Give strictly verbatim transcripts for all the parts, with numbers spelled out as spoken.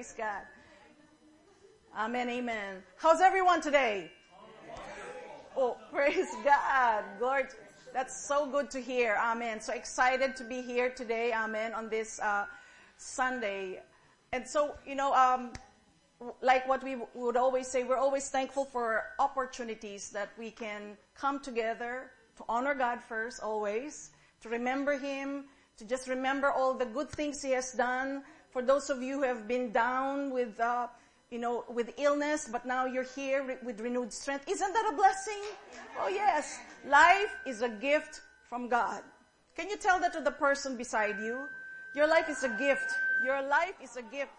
Praise God. Amen, amen. How's everyone today? Oh, praise God. Lord, that's so good to hear. Amen. So excited to be here today. Amen. On this uh, Sunday. And so, you know, um, like what we would always say, we're always thankful for opportunities that we can come together to honor God first, always, to remember Him, to just remember all the good things He has done. For those of you who have been down with, uh, you know, with illness, but now you're here re- with renewed strength. Isn't that a blessing? Oh yes. Life is a gift from God. Can you tell that to the person beside you? Your life is a gift. Your life is a gift.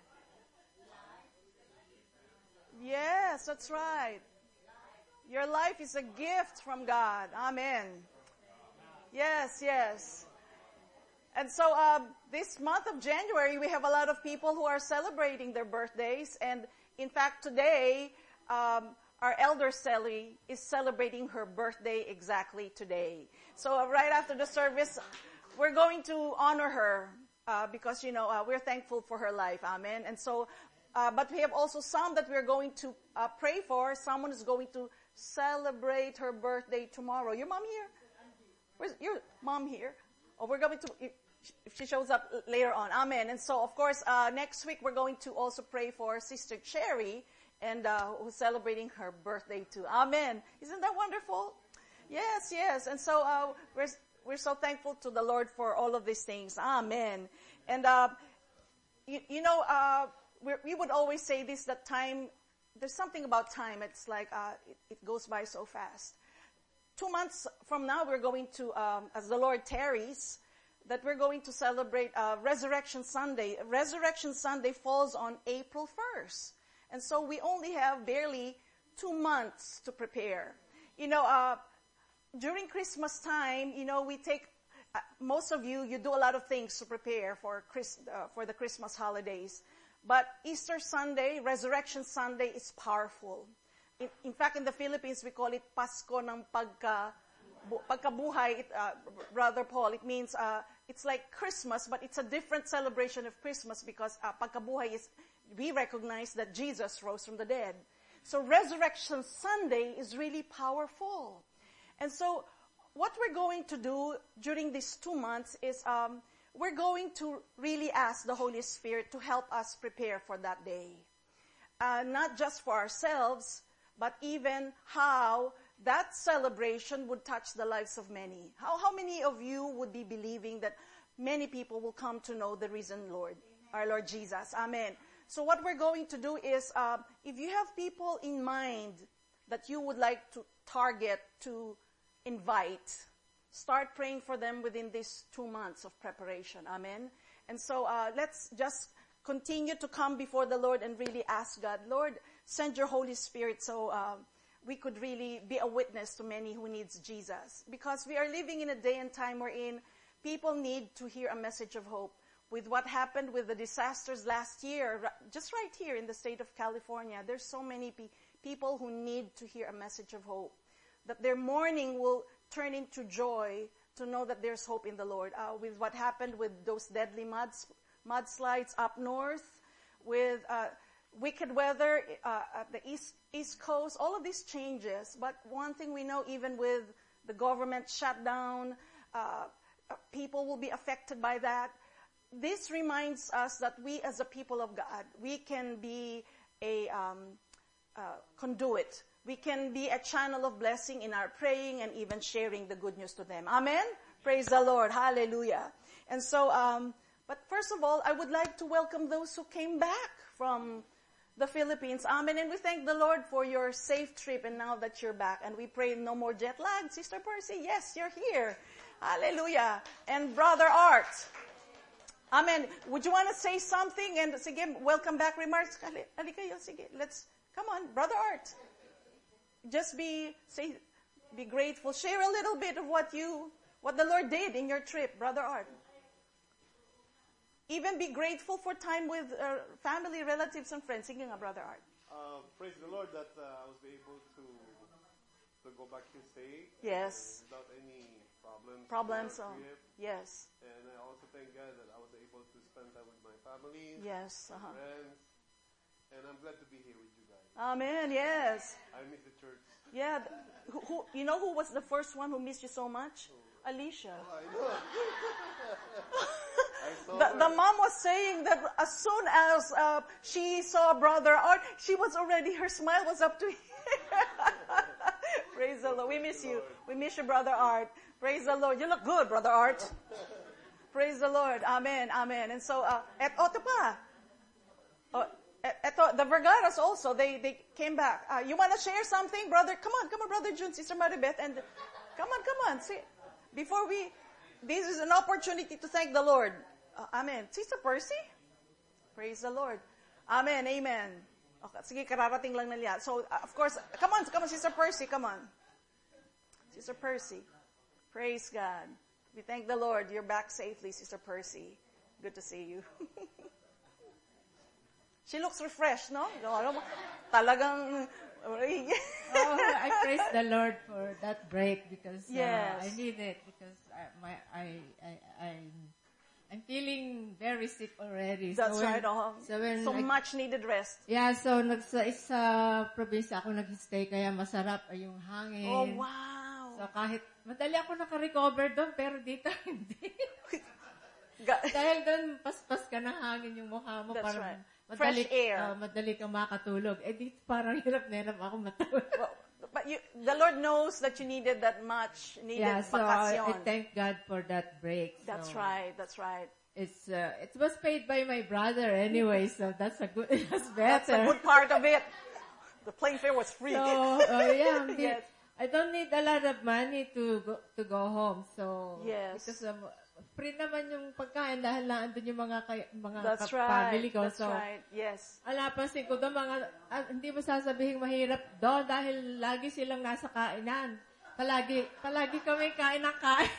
Yes, that's right. Your life is a gift from God. Amen. Yes, yes. And so uh, this month of January, we have a lot of people who are celebrating their birthdays. And in fact, today, um, our elder Sally is celebrating her birthday exactly today. So uh, right after the service, we're going to honor her uh, because, you know, uh, we're thankful for her life. Amen. And so, uh, but we have also some that we're going to uh, pray for. Someone is going to celebrate her birthday tomorrow. Your mom here? Where's your mom here? Oh, we're going to, if she shows up later on. Amen. And so, of course, uh, next week we're going to also pray for Sister Cherry, and uh, who's celebrating her birthday too. Amen. Isn't that wonderful? Yes, yes. And so uh, we're we're so thankful to the Lord for all of these things. Amen. And uh, you, you know, uh, we we would always say this, that time, there's something about time. It's like uh, it, it goes by so fast. Two months from now, we're going to, um, as the Lord tarries, that we're going to celebrate uh, Resurrection Sunday. Resurrection Sunday falls on April first. And so we only have barely two months to prepare. You know, uh, during Christmas time, you know, we take, uh, most of you, you do a lot of things to prepare for Chris, uh, for the Christmas holidays. But Easter Sunday, Resurrection Sunday is powerful. In, in fact, in the Philippines, we call it Pasko ng pagka, bu, pagkabuhay, it, uh, Brother Paul. It means, uh, it's like Christmas, but it's a different celebration of Christmas because uh, pagkabuhay is, we recognize that Jesus rose from the dead. So Resurrection Sunday is really powerful. And so what we're going to do during these two months is um, we're going to really ask the Holy Spirit to help us prepare for that day. Uh, not just for ourselves, but even how that celebration would touch the lives of many. How, how many of you would be believing that many people will come to know the risen Lord, our Lord Jesus? Amen. So what we're going to do is, uh, if you have people in mind that you would like to target, to invite, start praying for them within these two months of preparation. Amen. And so uh, let's just continue to come before the Lord and really ask God, Lord, send your Holy Spirit so uh, we could really be a witness to many who needs Jesus. Because we are living in a day and time wherein people need to hear a message of hope. With what happened with the disasters last year, just right here in the state of California, there's so many pe- people who need to hear a message of hope. That their mourning will turn into joy to know that there's hope in the Lord. Uh, with what happened with those deadly muds, mudslides up north, with uh, wicked weather uh, at the east, east coast, all of these changes. But one thing we know, even with the government shutdown, uh, people will be affected by that. This reminds us that we as a people of God, we can be a um, uh, conduit. We can be a channel of blessing in our praying and even sharing the good news to them. Amen? Praise the Lord. Hallelujah. And so, um, but first of all, I would like to welcome those who came back from the Philippines. Amen. And we thank the Lord for your safe trip and now that you're back. And we pray no more jet lag. Sister Percy, yes, you're here. Hallelujah. And Brother Art. Amen. Would you want to say something? And sige, welcome back remarks. Sige, let's, come on, Brother Art. Just be, say, be grateful. Share a little bit of what you, what the Lord did in your trip, Brother Art. Even be grateful for time with uh, family, relatives, and friends. Sige nga, Brother Art. Uh, praise the Lord that uh, I was able to to go back here safe. Yes. Without any problems. Problems, with oh, our trip. yes. And I also thank God that I was able to spend time with my family, Yes, my uh-huh. friends, and I'm glad to be here with you guys. Amen, yes. I miss the church. Yeah, th- who, who, you know who was the first one who missed you so much? Alicia. Oh, I know. I saw The, her. the mom was saying that as soon as uh, she saw Brother Art, she was already, her smile was up to here. Praise the Lord. We miss you. We miss you, Brother Art. Praise the Lord. You look good, Brother Art. Praise the Lord. Amen. Amen. And so, uh, et, oh, ito pa. Oh, et, eto, the Vergaras also, they, they came back. Uh, you want to share something, brother? Come on, come on, Brother June, Sister Maribeth, and come on, come on. See, before we, this is an opportunity to thank the Lord. Uh, amen. Sister Percy? Praise the Lord. Amen. Amen. Okay, sige, kararating lang nila. So, uh, of course, come on, come on, Sister Percy, come on. Sister Percy. Praise God. We thank the Lord. You're back safely, Sister Percy. Good to see you. She looks refreshed, no? Talagang... Oh, I praise the Lord for that break because uh, Yes. I need it because I, my I I I'm I'm feeling very sick already. That's so when, right. Oh. So when So I- much needed rest. Yeah, so nag sa isa probinsya ako nag-stay kaya masarap ay yung hangin. Oh, wow. So kahit madali ako naka-recover doon pero dito hindi. Ga- Dahil doon paspas ka ng hangin yung mukha mo That's parang right. madali, Fresh air. ah, madali kang makatulog. Eh dito parang hirap na hirap ako matulog. Well, but you, the Lord knows that you needed that much needed Yeah, so I, vacation. I thank God for that break. That's so right. That's right. It's uh, it was paid by my brother anyway, so that's a good. That's That's a better. good part of it. The plane fare was free. So uh, yeah, hindi- Yes. I don't need a lot of money to go to go home. So Yes. because um, free naman yung pagkain dahil na andun yung mga kay, mga That's ka- right. family ko. That's so right. Yes. ala pansin ko doon mga ah, hindi mo sasabihin mahirap doon dahil lagi silang nasa kainan. Palagi palagi kami kain ng kain.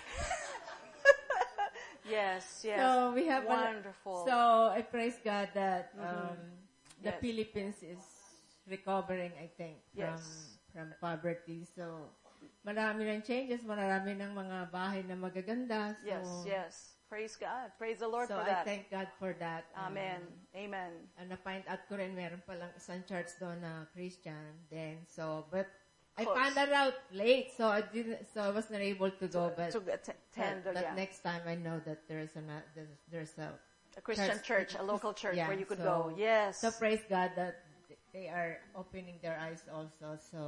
Yes. Yes. So we have a- Wonderful. so I praise God that um, the Yes. Philippines is recovering, I think, from Yes. from poverty. So marami ng changes, marami ng mga bahay na magaganda. So, Yes. Yes. Praise God. Praise the Lord so for I that. thank God for that. Amen. Amen. And na-find out ko rin meron palang isang church doon na Christian. Then so but I Close. found that out late, so I didn't. So I was not able to go. But To attend, but, but yeah. next time I know that there is a there's, there's a A Christian church, a local church yeah, where you could so- go. Yes. So praise God that they are opening their eyes also. So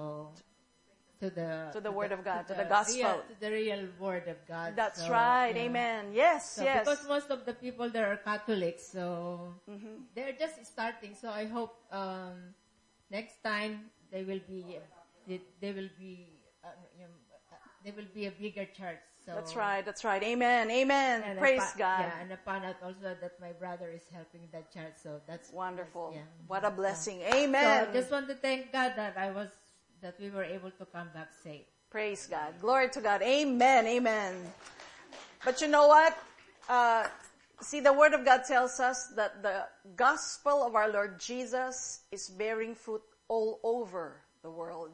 to the To the Word of God, to the real, gospel. to the real Word of God. That's So, right. yeah. Amen. Yes. So yes. because most of the people there are Catholics, so Mm-hmm. they're just starting. So I hope um, next time they will be they, they will be uh, yung, uh, they will be a bigger church. So That's right. That's right. Amen. Amen. and I Praise fa- God. Yeah, and I found out also that my brother is helping that church. So that's Wonderful. that's- yeah. What a blessing. So Amen. I just want to thank God that I was that we were able to come back safe. Praise God. Glory to God. Amen. Amen. But you know what? Uh, see, the Word of God tells us that the gospel of our Lord Jesus is bearing fruit all over the world.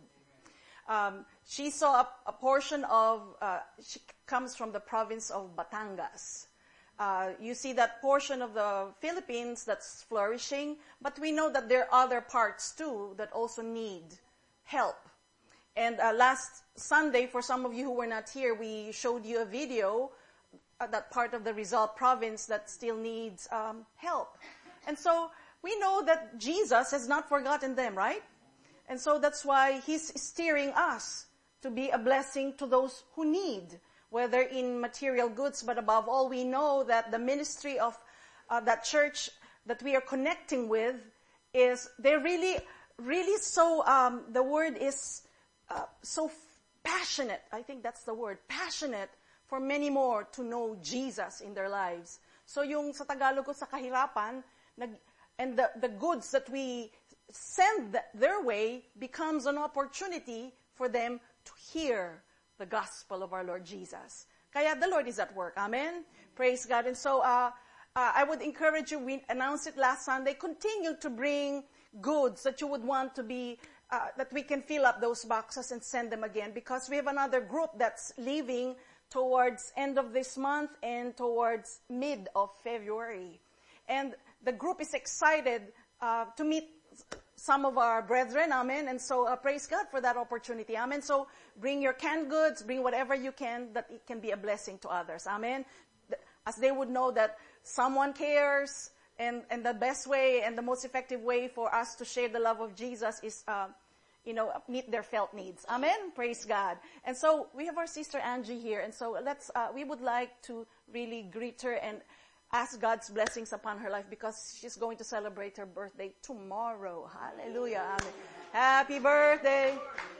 Um, she saw a, a portion of, uh, she comes from the province of Batangas. Uh, you see that portion of the Philippines that's flourishing, but we know that there are other parts too that also need help. And uh, last Sunday, for some of you who were not here, we showed you a video uh, that part of the Rizal province that still needs um, help. And so we know that Jesus has not forgotten them, right? And so that's why He's steering us to be a blessing to those who need, whether in material goods, but above all, we know that the ministry of uh, that church that we are connecting with is, they're really, really so, um, the word is uh, so f- passionate. I think that's the word, passionate for many more to know Jesus in their lives. So yung sa Tagalog ko, sa kahirapan, nag, and the, the goods that we send th- their way becomes an opportunity for them to hear the gospel of our Lord Jesus. Kaya the Lord is at work. Amen? Praise God. And so, uh, uh, I would encourage you, we announced it last Sunday, continue to bring goods that you would want to be, uh, that we can fill up those boxes and send them again, because we have another group that's leaving towards end of this month and towards mid of February. And the group is excited uh, to meet some of our brethren, amen. And so uh, praise God for that opportunity, amen. So bring your canned goods, bring whatever you can that it can be a blessing to others, amen. As they would know that someone cares, and, and the best way and the most effective way for us to share the love of Jesus is, uh, you know, meet their felt needs, amen. Praise God. And so we have our sister Angie here, and so let's, uh, we would like to really greet her and ask God's blessings upon her life because she's going to celebrate her birthday tomorrow. Hallelujah. Amen. Happy birthday.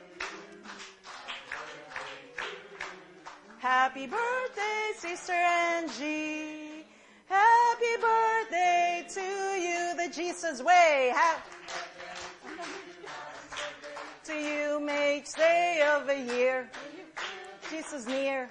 Happy birthday, Sister Angie. Happy birthday to you the Jesus way. Ha- to you may each day of the year. Jesus near.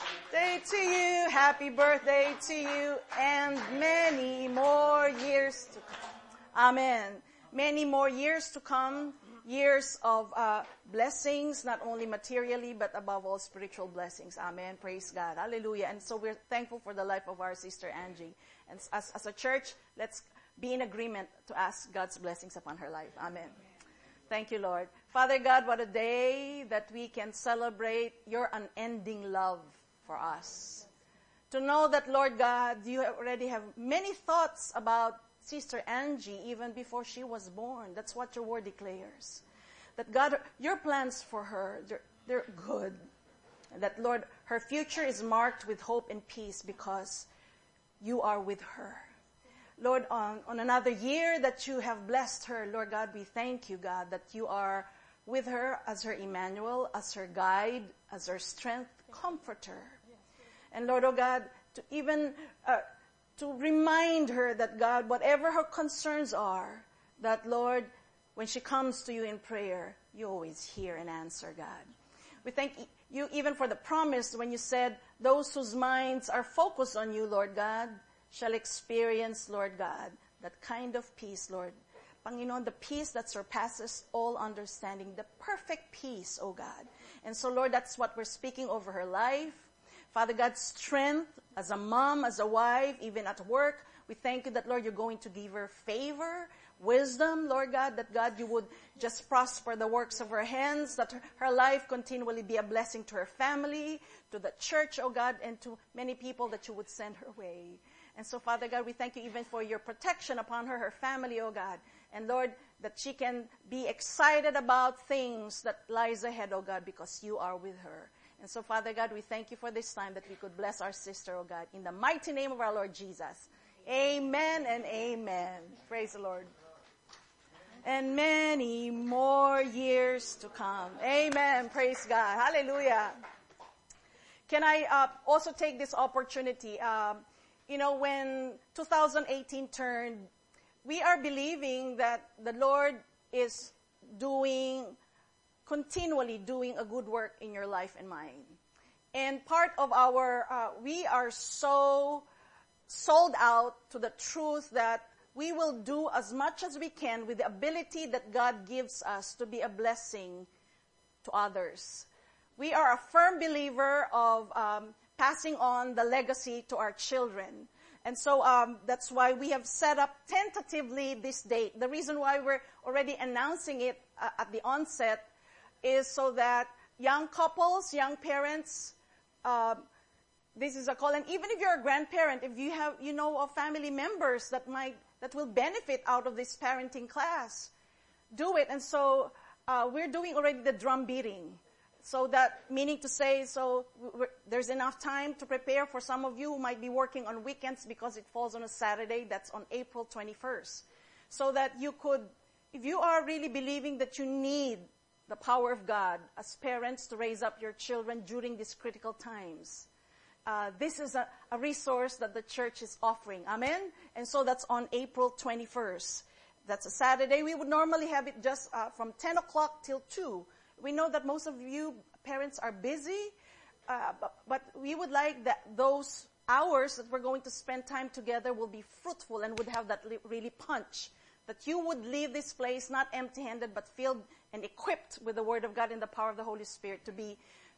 Day to you, happy birthday to you, and many more years to come. Amen. Many more years to come, years of uh, blessings, not only materially, but above all spiritual blessings. Amen. Praise God. Hallelujah. And so we're thankful for the life of our sister Angie. And as, as a church, let's be in agreement to ask God's blessings upon her life. Amen. Thank you, Lord. Father God, what a day that we can celebrate your unending love for us. To know that, Lord God, you already have many thoughts about Sister Angie even before she was born. That's what your word declares. That God, your plans for her, they're, they're good. And that, Lord, her future is marked with hope and peace because you are with her. Lord, on, on another year that you have blessed her, Lord God, we thank you, God, that you are with her as her Emmanuel, as her guide, as her strength, comforter. And Lord, oh God, to even uh, to remind her that, God, whatever her concerns are, that, Lord, when she comes to you in prayer, you always hear and answer, God. We thank you even for the promise when you said, those whose minds are focused on you, Lord God, shall experience, Lord God, that kind of peace, Lord. Panginoon, the peace that surpasses all understanding, the perfect peace, oh God. And so, Lord, that's what we're speaking over her life. Father God, strength as a mom, as a wife, even at work. We thank you that, Lord, you're going to give her favor, wisdom, Lord God, that, God, you would just prosper the works of her hands, that her, her life continually be a blessing to her family, to the church, oh God, and to many people that you would send her way. And so, Father God, we thank you even for your protection upon her, her family, oh God. And Lord, that she can be excited about things that lies ahead, oh God, because you are with her. And so, Father God, we thank you for this time that we could bless our sister, oh God, in the mighty name of our Lord Jesus. Amen and amen. Praise the Lord. And many more years to come. Amen. Praise God. Hallelujah. Can I uh, also take this opportunity? Um, you know, when two thousand eighteen turned, we are believing that the Lord is doing continually doing a good work in your life and mine. And part of our, uh, we are so sold out to the truth that we will do as much as we can with the ability that God gives us to be a blessing to others. We are a firm believer of um, passing on the legacy to our children. And so um, that's why we have set up tentatively this date. The reason why we're already announcing it uh, at the onset is so that young couples, young parents, uh, this is a call. And even if you're a grandparent, if you have, you know, of family members that might, that will benefit out of this parenting class, do it. And so uh, we're doing already the drum beating. So that, meaning to say, so there's enough time to prepare for some of you who might be working on weekends because it falls on a Saturday. That's on April twenty-first. So that you could, if you are really believing that you need the power of God as parents to raise up your children during these critical times, uh, this is a, a resource that the church is offering. Amen? And so that's on April twenty-first. That's a Saturday. We would normally have it just uh, from ten o'clock till two. We know that most of you parents are busy, uh, but, but we would like that those hours that we're going to spend time together will be fruitful and would have that li- really punch. That you would leave this place not empty-handed, but filled and equipped with the Word of God and the power of the Holy Spirit to be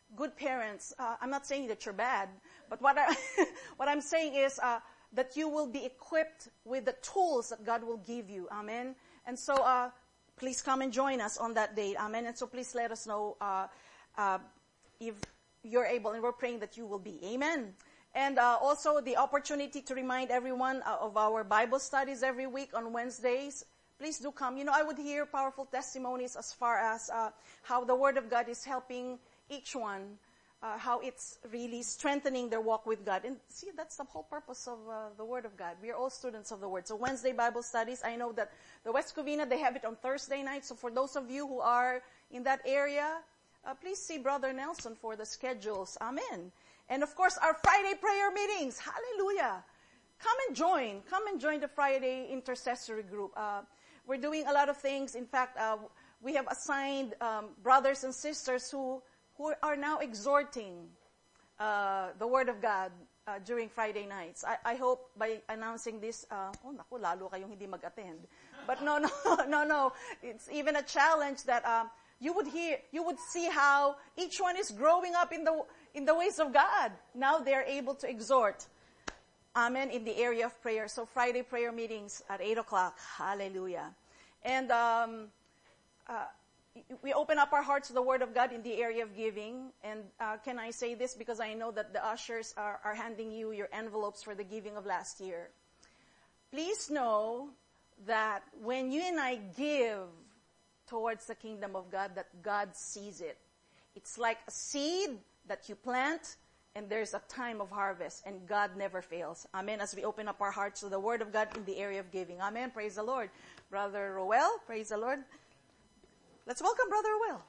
good parents. Uh, I'm not saying that you're bad, but what, I, what I'm saying is uh, that you will be equipped with the tools that God will give you. Amen. And so uh, please come and join us on that date. Amen. And so please let us know uh, uh, if you're able, and we're praying that you will be. Amen. And uh, also the opportunity to remind everyone uh, of our Bible studies every week on Wednesdays. Please do come. You know, I would hear powerful testimonies as far as uh, how the Word of God is helping each one, uh, how it's really strengthening their walk with God. And see, that's the whole purpose of uh, the Word of God. We are all students of the Word. So Wednesday Bible studies, I know that the West Covina, they have it on Thursday night. So for those of you who are in that area, uh, please see Brother Nelson for the schedules. Amen. And of course, our Friday prayer meetings. Hallelujah. Come and join. Come and join the Friday intercessory group. Uh, we're doing a lot of things. In fact, uh, we have assigned um, brothers and sisters who, who are now exhorting uh, the Word of God uh, during Friday nights. I, I hope by announcing this, uh, oh naku, lalo kayong hindi mag-attend. But no, no, no, no. It's even a challenge that um, you would hear, you would see how each one is growing up in the in the ways of God. Now they're able to exhort. Amen. In the area of prayer. So Friday prayer meetings at eight o'clock. Hallelujah. And um, uh, we open up our hearts to the Word of God in the area of giving. And uh, can I say this? Because I know that the ushers are, are handing you your envelopes for the giving of last year. Please know that when you and I give towards the kingdom of God, that God sees it. It's like a seed that you plant, and there's a time of harvest, and God never fails. Amen. As we open up our hearts to the Word of God in the area of giving. Amen. Praise the Lord. Brother Roel, praise the Lord. Let's welcome Brother Roel.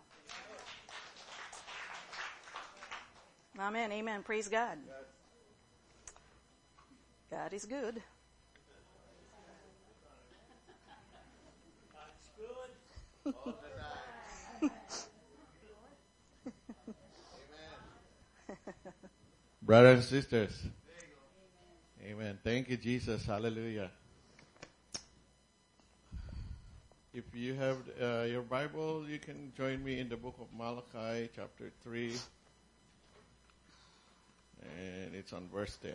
Amen. Amen. Praise God. God is good. God's good. All the time. Brothers and sisters. Amen. Thank you, Jesus. Hallelujah. If you have uh, your Bible, you can join me in the book of Malachi, chapter three. And it's on verse ten.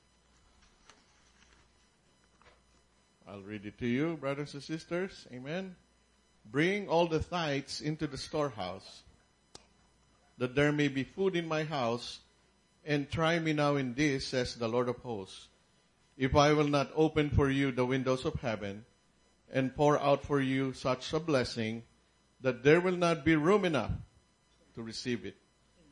I'll read it to you, brothers and sisters. Amen. Bring all the tithes into the storehouse, that there may be food in my house, and try me now in this, says the Lord of hosts, if I will not open for you the windows of heaven, and pour out for you such a blessing, that there will not be room enough to receive it.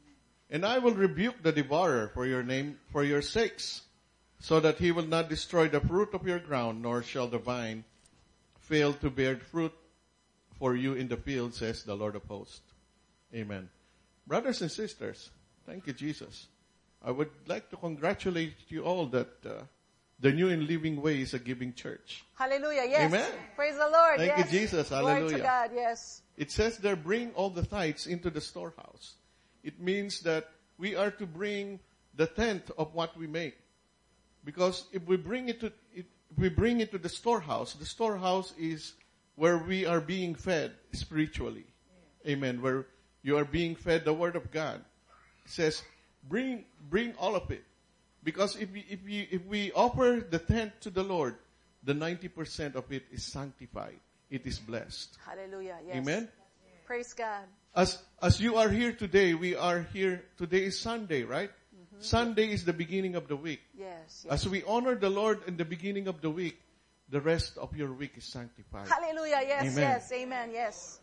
And I will rebuke the devourer for your name, for your sakes, so that he will not destroy the fruit of your ground, nor shall the vine fail to bear fruit for you in the field, says the Lord of hosts. Amen. Brothers and sisters, thank you, Jesus. I would like to congratulate you all that uh, the New and Living Way is a giving church. Hallelujah, yes. Amen. Praise the Lord, Thank yes. you, Jesus. Hallelujah. Glory to God, yes. It says there, bring all the tithes into the storehouse. It means that we are to bring the tenth of what we make. Because if we bring it to, if we bring it to the storehouse, the storehouse is where we are being fed spiritually. Amen. Where you are being fed the Word of God. It says, bring, bring all of it. Because if we, if we, if we offer the tenth to the Lord, the ninety percent of it is sanctified. It is blessed. Hallelujah, yes. Amen. Praise God. As, as you are here today, we are here, today is Sunday, right? Mm-hmm. Sunday is the beginning of the week. Yes, yes. As we honor the Lord in the beginning of the week, the rest of your week is sanctified. Hallelujah, yes, Amen. yes, amen, yes.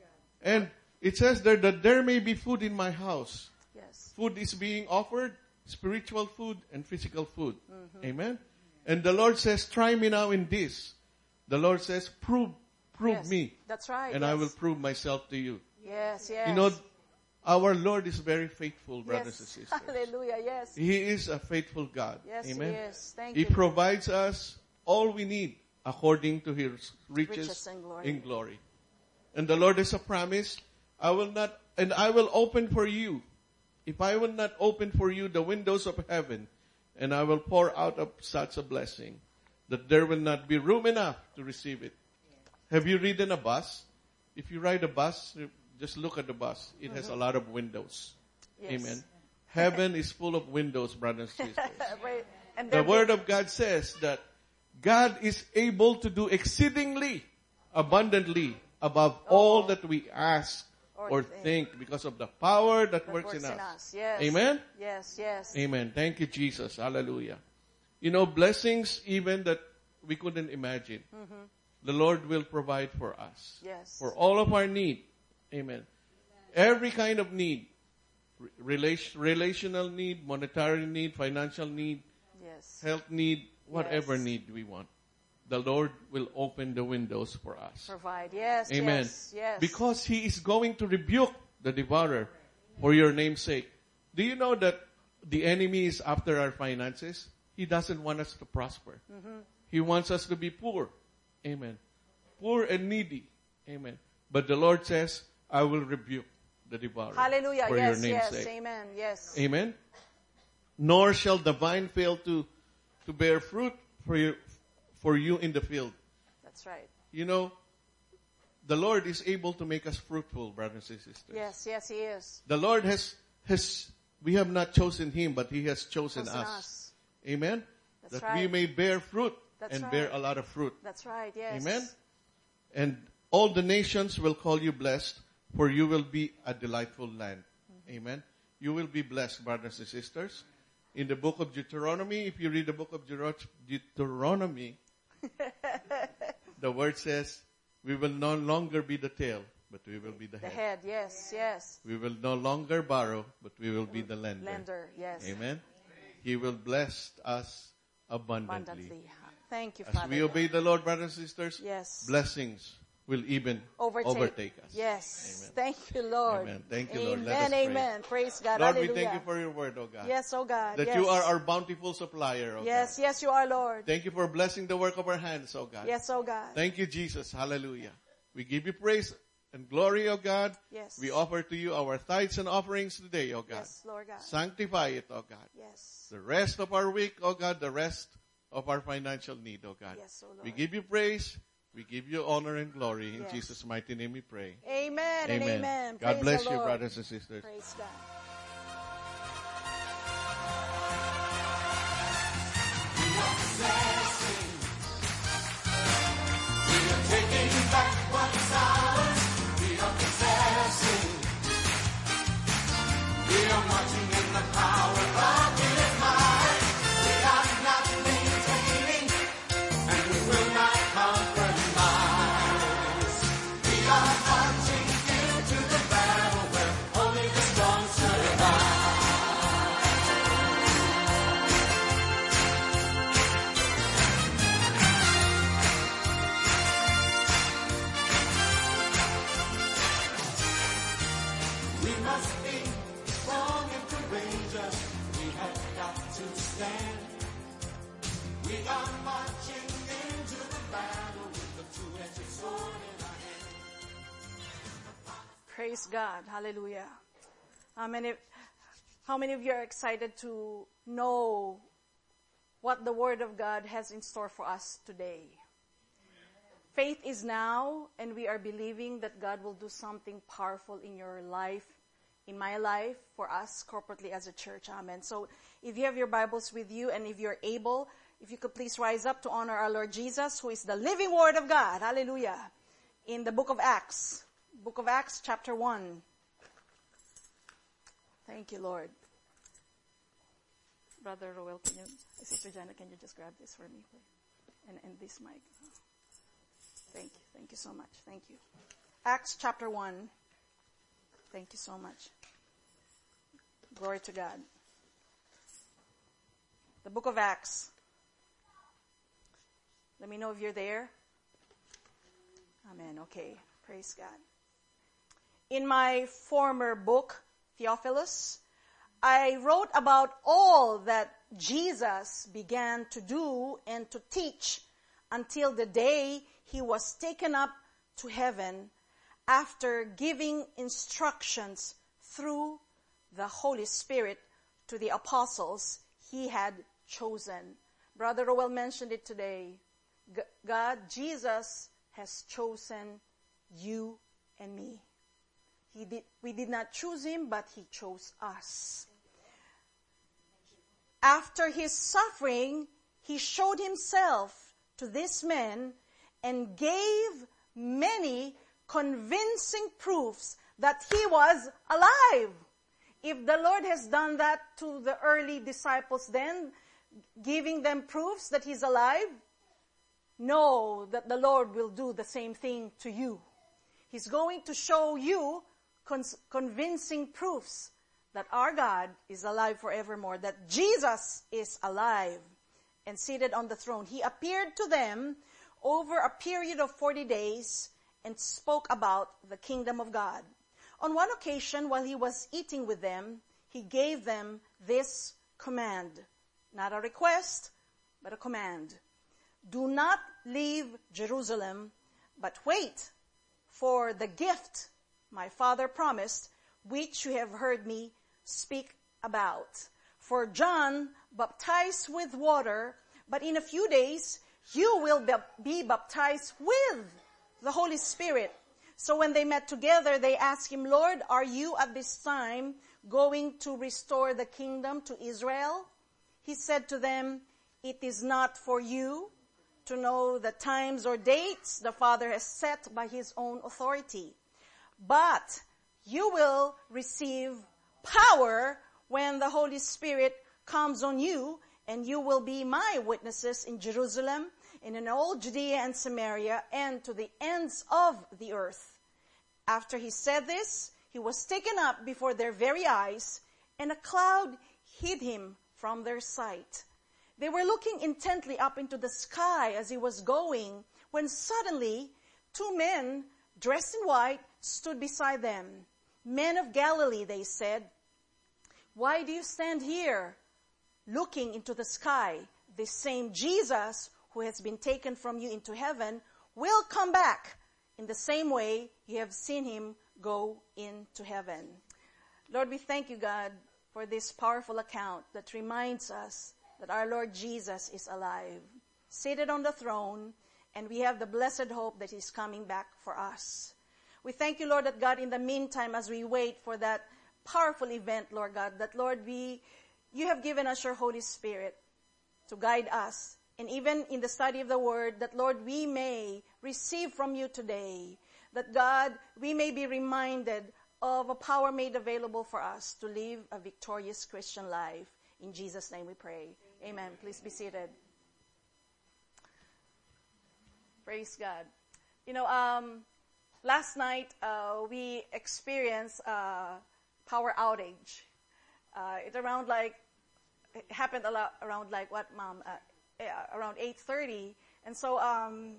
And it says there that there may be food in my house. Yes. Food is being offered, spiritual food and physical food. Mm-hmm. Amen. And the Lord says, try me now in this. The Lord says, prove, prove yes, me. That's right. And yes. I will prove myself to you. Yes, yes. You know, our Lord is very faithful, brothers yes. and sisters. Hallelujah, yes. He is a faithful God. Yes, Amen. He is. Thank he you. provides us all we need according to His riches, riches and glory. in glory. And the Lord has a promise, I will not, and I will open for you. If I will not open for you the windows of heaven, and I will pour out of such a blessing, that there will not be room enough to receive it. Have you ridden a bus? If you ride a bus, just look at the bus. It mm-hmm. has a lot of windows. Yes. Amen. Heaven is full of windows, brothers and sisters. Right. And The then Word of God says that God is able to do exceedingly abundantly above all that we ask Or or think. think because of the power that, that works, in us. Yes. Amen? Yes, yes. Amen. Thank you, Jesus. Hallelujah. You know, blessings even that we couldn't imagine. Mm-hmm. The Lord will provide for us. Yes. For all of our need. Amen. Every kind of need. Relation, relational need, monetary need, financial need, Yes. health need, whatever Yes. need we want. The Lord will open the windows for us. Provide. Yes. Amen. Yes. Yes. Because He is going to rebuke the devourer for your name's sake. Do you know that the enemy is after our finances? He doesn't want us to prosper. Mm-hmm. He wants us to be poor. Amen. Poor and needy. Amen. But the Lord says, I will rebuke the devourer Hallelujah. for Yes. your name's Yes. sake. Amen. Yes. Amen. Nor shall the vine fail to, to bear fruit for you, for you in the field. That's right. You know, the Lord is able to make us fruitful, brothers and sisters. Yes. Yes, He is. The Lord has, has, we have not chosen Him, but He has chosen, Chosen us. us. Amen? That's that we right. may bear fruit That's and right. bear a lot of fruit. That's right. Yes. Amen? And all the nations will call you blessed, for you will be a delightful land. Mm-hmm. Amen? You will be blessed, brothers and sisters. In the book of Deuteronomy, if you read the book of Deut- Deuteronomy, the word says, we will no longer be the tail, but we will be the, The head. head. Yes. Yes. We will no longer borrow, but we will be the lender. Lender. Yes. Amen? He will bless us abundantly. Abundantly. Thank you, As Father. we obey the Lord, brothers and sisters, Yes. blessings will even Overtake. overtake us. Yes. Amen. Thank you, Lord. Amen. Thank you, Amen. Lord. Let us pray. Amen. Praise God. Lord, Hallelujah. we thank you for your word, oh God. Yes, oh God. That yes. you are our bountiful supplier, oh Yes, God. yes, you are, Lord. Thank you for blessing the work of our hands, oh God. Yes, oh God. Thank you, Jesus. Hallelujah. We give you praise and glory, oh God. Yes. We offer to you our tithes and offerings today, oh God. Yes, Lord God. Sanctify it, oh God. Yes. The rest of our week, oh God, the rest of our financial need, oh God. Yes, oh Lord. We give you praise. We give you honor and glory. In Yes. Jesus' mighty name we pray. Amen, and amen. God Praise bless the you, Lord. brothers and sisters. Praise God. Praise God. Hallelujah. How many, how many of you are excited to know what the Word of God has in store for us today? Faith is now, and we are believing that God will do something powerful in your life, in my life, for us corporately as a church. Amen. So if you have your Bibles with you, and if you're able, if you could please rise up to honor our Lord Jesus, who is the living Word of God. Hallelujah. In the book of Acts. Book of Acts, chapter one. Thank you, Lord. Brother Roel, can you, Sister Jana, can you just grab this for me, please? And, and this mic. Thank you. Thank you so much. Thank you. Acts chapter one. Thank you so much. Glory to God. The book of Acts. Let me know if you're there. Amen. Okay. Praise God. In my former book, Theophilus, I wrote about all that Jesus began to do and to teach until the day he was taken up to heaven after giving instructions through the Holy Spirit to the apostles he had chosen. Brother Roel mentioned it today. G- God, Jesus, has chosen you and me. He did, we did not choose him, but he chose us. After his suffering, he showed himself to this man and gave many convincing proofs that he was alive. If the Lord has done that to the early disciples then, giving them proofs that he's alive, know that the Lord will do the same thing to you. He's going to show you con- convincing proofs that our God is alive forevermore, that Jesus is alive and seated on the throne. He appeared to them over a period of forty days and spoke about the kingdom of God. On one occasion, while he was eating with them, he gave them this command. Not a request, but a command. Do not leave Jerusalem, but wait for the gift my Father promised, which you have heard me speak about. For John baptized with water, but in a few days you will be baptized with the Holy Spirit. So when they met together, they asked him, Lord, are you at this time going to restore the kingdom to Israel? He said to them, it is not for you to know the times or dates the Father has set by his own authority. But you will receive power when the Holy Spirit comes on you, and you will be my witnesses in Jerusalem, and in all Judea and Samaria, and to the ends of the earth. After he said this, he was taken up before their very eyes, and a cloud hid him from their sight. They were looking intently up into the sky as he was going, when suddenly two men dressed in white stood beside them. Men of Galilee, they said, why do you stand here looking into the sky? This same Jesus who has been taken from you into heaven will come back in the same way you have seen him go into heaven. Lord, we thank you, God, for this powerful account that reminds us that our Lord Jesus is alive, seated on the throne, and we have the blessed hope that he's coming back for us. We thank you, Lord, that God, in the meantime, as we wait for that powerful event, Lord God, that Lord, we, you have given us your Holy Spirit to guide us. And even in the study of the word, that Lord, we may receive from you today, that God, we may be reminded of a power made available for us to live a victorious Christian life. In Jesus' name we pray. Amen. Please be seated. Praise God. You know, um, last night uh, we experienced a power outage. Uh, it around like it happened a lot around like what, Mom? Uh, around eight thirty, and so um,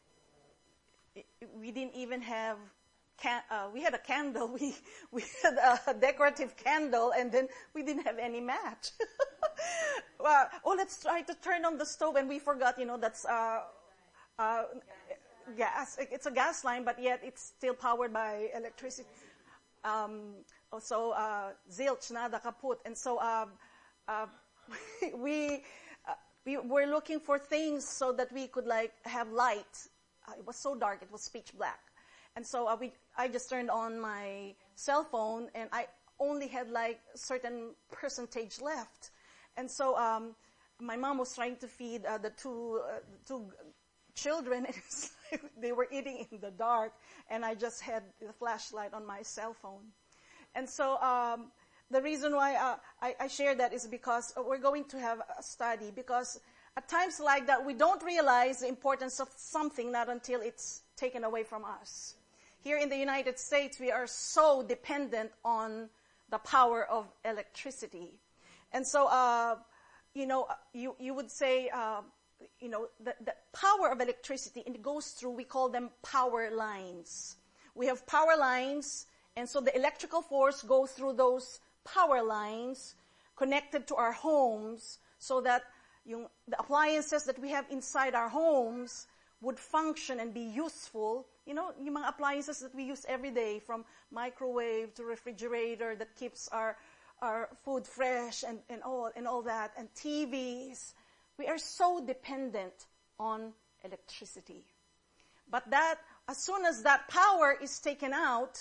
it, we didn't even have. Can, uh, we had a candle. We we had a decorative candle, and then we didn't have any match. Well, oh, let's try to turn on the stove, and we forgot. You know, that's uh, uh, gas. It's a gas line, but yet it's still powered by electricity. Um, so uh, zilch, nada, kaput, and so uh, uh, we uh, we were looking for things so that we could like have light. Uh, it was so dark; it was pitch black. And so uh, we, I just turned on my cell phone, and I only had like a certain percentage left. And so um, my mom was trying to feed uh, the two uh, two children, and it's like they were eating in the dark, and I just had the flashlight on my cell phone. And so um, the reason why uh, I, I share that is because we're going to have a study, because at times like that, we don't realize the importance of something not until it's taken away from us. Here in the United States, we are so dependent on the power of electricity. And so, uh, you know, you, you would say, uh, you know, the, the power of electricity, and it goes through, we call them power lines. We have power lines, and so the electrical force goes through those power lines connected to our homes, so that yung, the appliances that we have inside our homes would function and be useful. You know, yung mga appliances that we use every day, from microwave to refrigerator that keeps our our food fresh and, and all and all that, and T Vs. We are so dependent on electricity. But that, as soon as that power is taken out,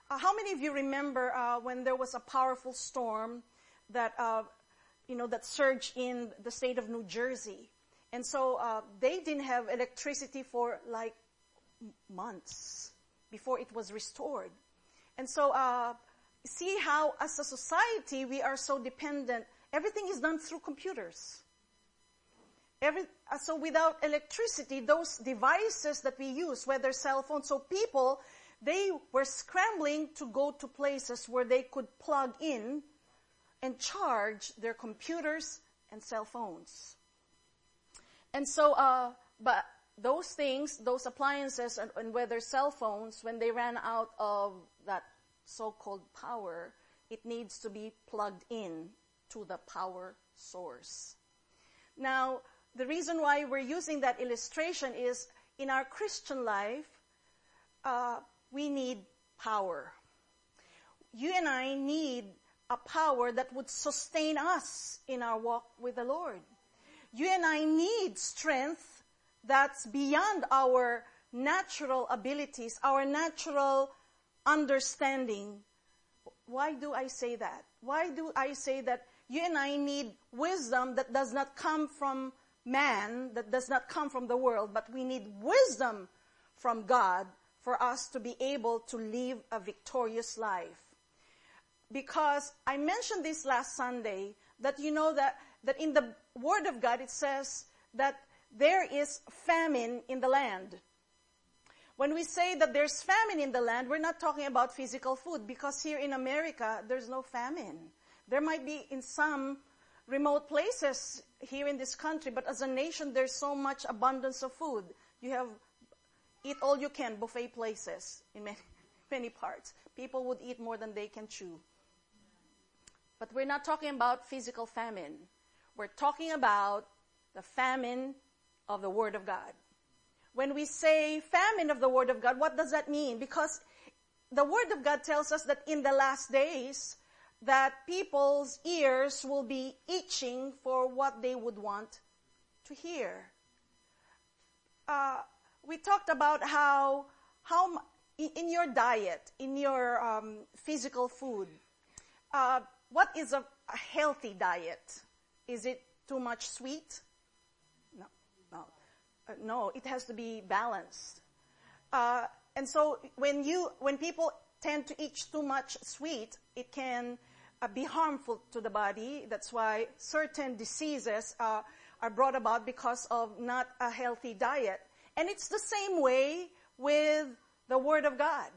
uh, how many of you remember uh, when there was a powerful storm that, uh, you know, that surged in the state of New Jersey? And so uh, they didn't have electricity for like months before it was restored. And so uh, see how as a society we are so dependent. Everything is done through computers. Every, uh, so without electricity, those devices that we use, whether cell phones, so people, they were scrambling to go to places where they could plug in and charge their computers and cell phones. And so, uh, but those things, those appliances, and, and whether cell phones, when they ran out of that so-called power, it needs to be plugged in to the power source. Now, the reason why we're using that illustration is in our Christian life, uh, we need power. You and I need a power that would sustain us in our walk with the Lord. You and I need strength that's beyond our natural abilities, our natural understanding. Why do I say that? Why do I say that you and I need wisdom that does not come from man, that does not come from the world, but we need wisdom from God for us to be able to live a victorious life? Because I mentioned this last Sunday, that you know that, that in the Word of God it says that there is famine in the land. When we say that there's famine in the land, we're not talking about physical food, because here in America there's no famine. There might be in some remote places here in this country, but as a nation, there's so much abundance of food. You have eat all you can buffet places in many, many parts. People would eat more than they can chew. But we're not talking about physical famine. We're talking about the famine of the Word of God. When we say famine of the Word of God, what does that mean? Because the Word of God tells us that in the last days, that people's ears will be itching for what they would want to hear. Uh, we talked about how, how in your diet, in your um, physical food, uh, what is a, a healthy diet? Is it too much sweet? No, no, uh, no. It has to be balanced. Uh, and so when you, when people tend to eat too much sweet, it can uh, be harmful to the body. That's why certain diseases uh, are brought about because of not a healthy diet. And it's the same way with the Word of God.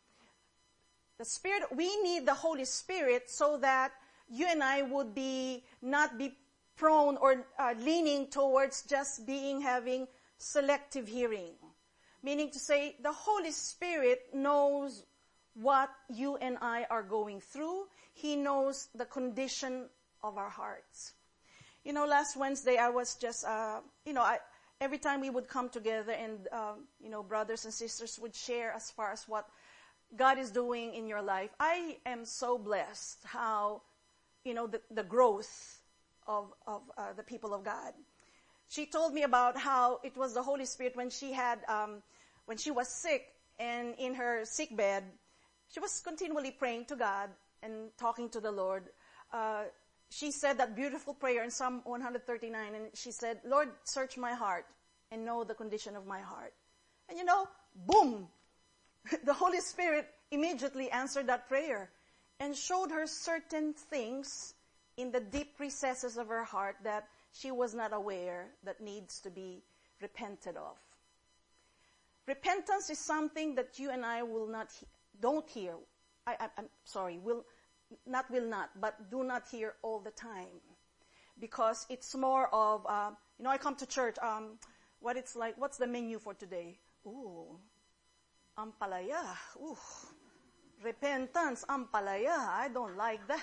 The Spirit, we need the Holy Spirit so that you and I would be, not be prone or uh, leaning towards just being, having selective hearing. Meaning to say, the Holy Spirit knows what you and I are going through. He knows the condition of our hearts. You know, last Wednesday I was just, uh, you know, I, every time we would come together and, uh, you know, brothers and sisters would share as far as what God is doing in your life. I am so blessed how, you know, the, the growth of, of uh, the people of God. She told me about how it was the Holy Spirit when she had, um, when she was sick and in her sick bed, she was continually praying to God and talking to the Lord. Uh, she said that beautiful prayer in Psalm one thirty-nine, and she said, Lord, search my heart and know the condition of my heart. And you know, boom! The Holy Spirit immediately answered that prayer and showed her certain things in the deep recesses of her heart that she was not aware that needs to be repented of. Repentance is something that you and I will not, he- don't hear. I, I, I'm sorry, will not will not, but do not hear all the time. Because it's more of, uh, you know, I come to church, um, what it's like, what's the menu for today? Ooh, ampalaya. Ooh, repentance, ampalaya. I don't like that.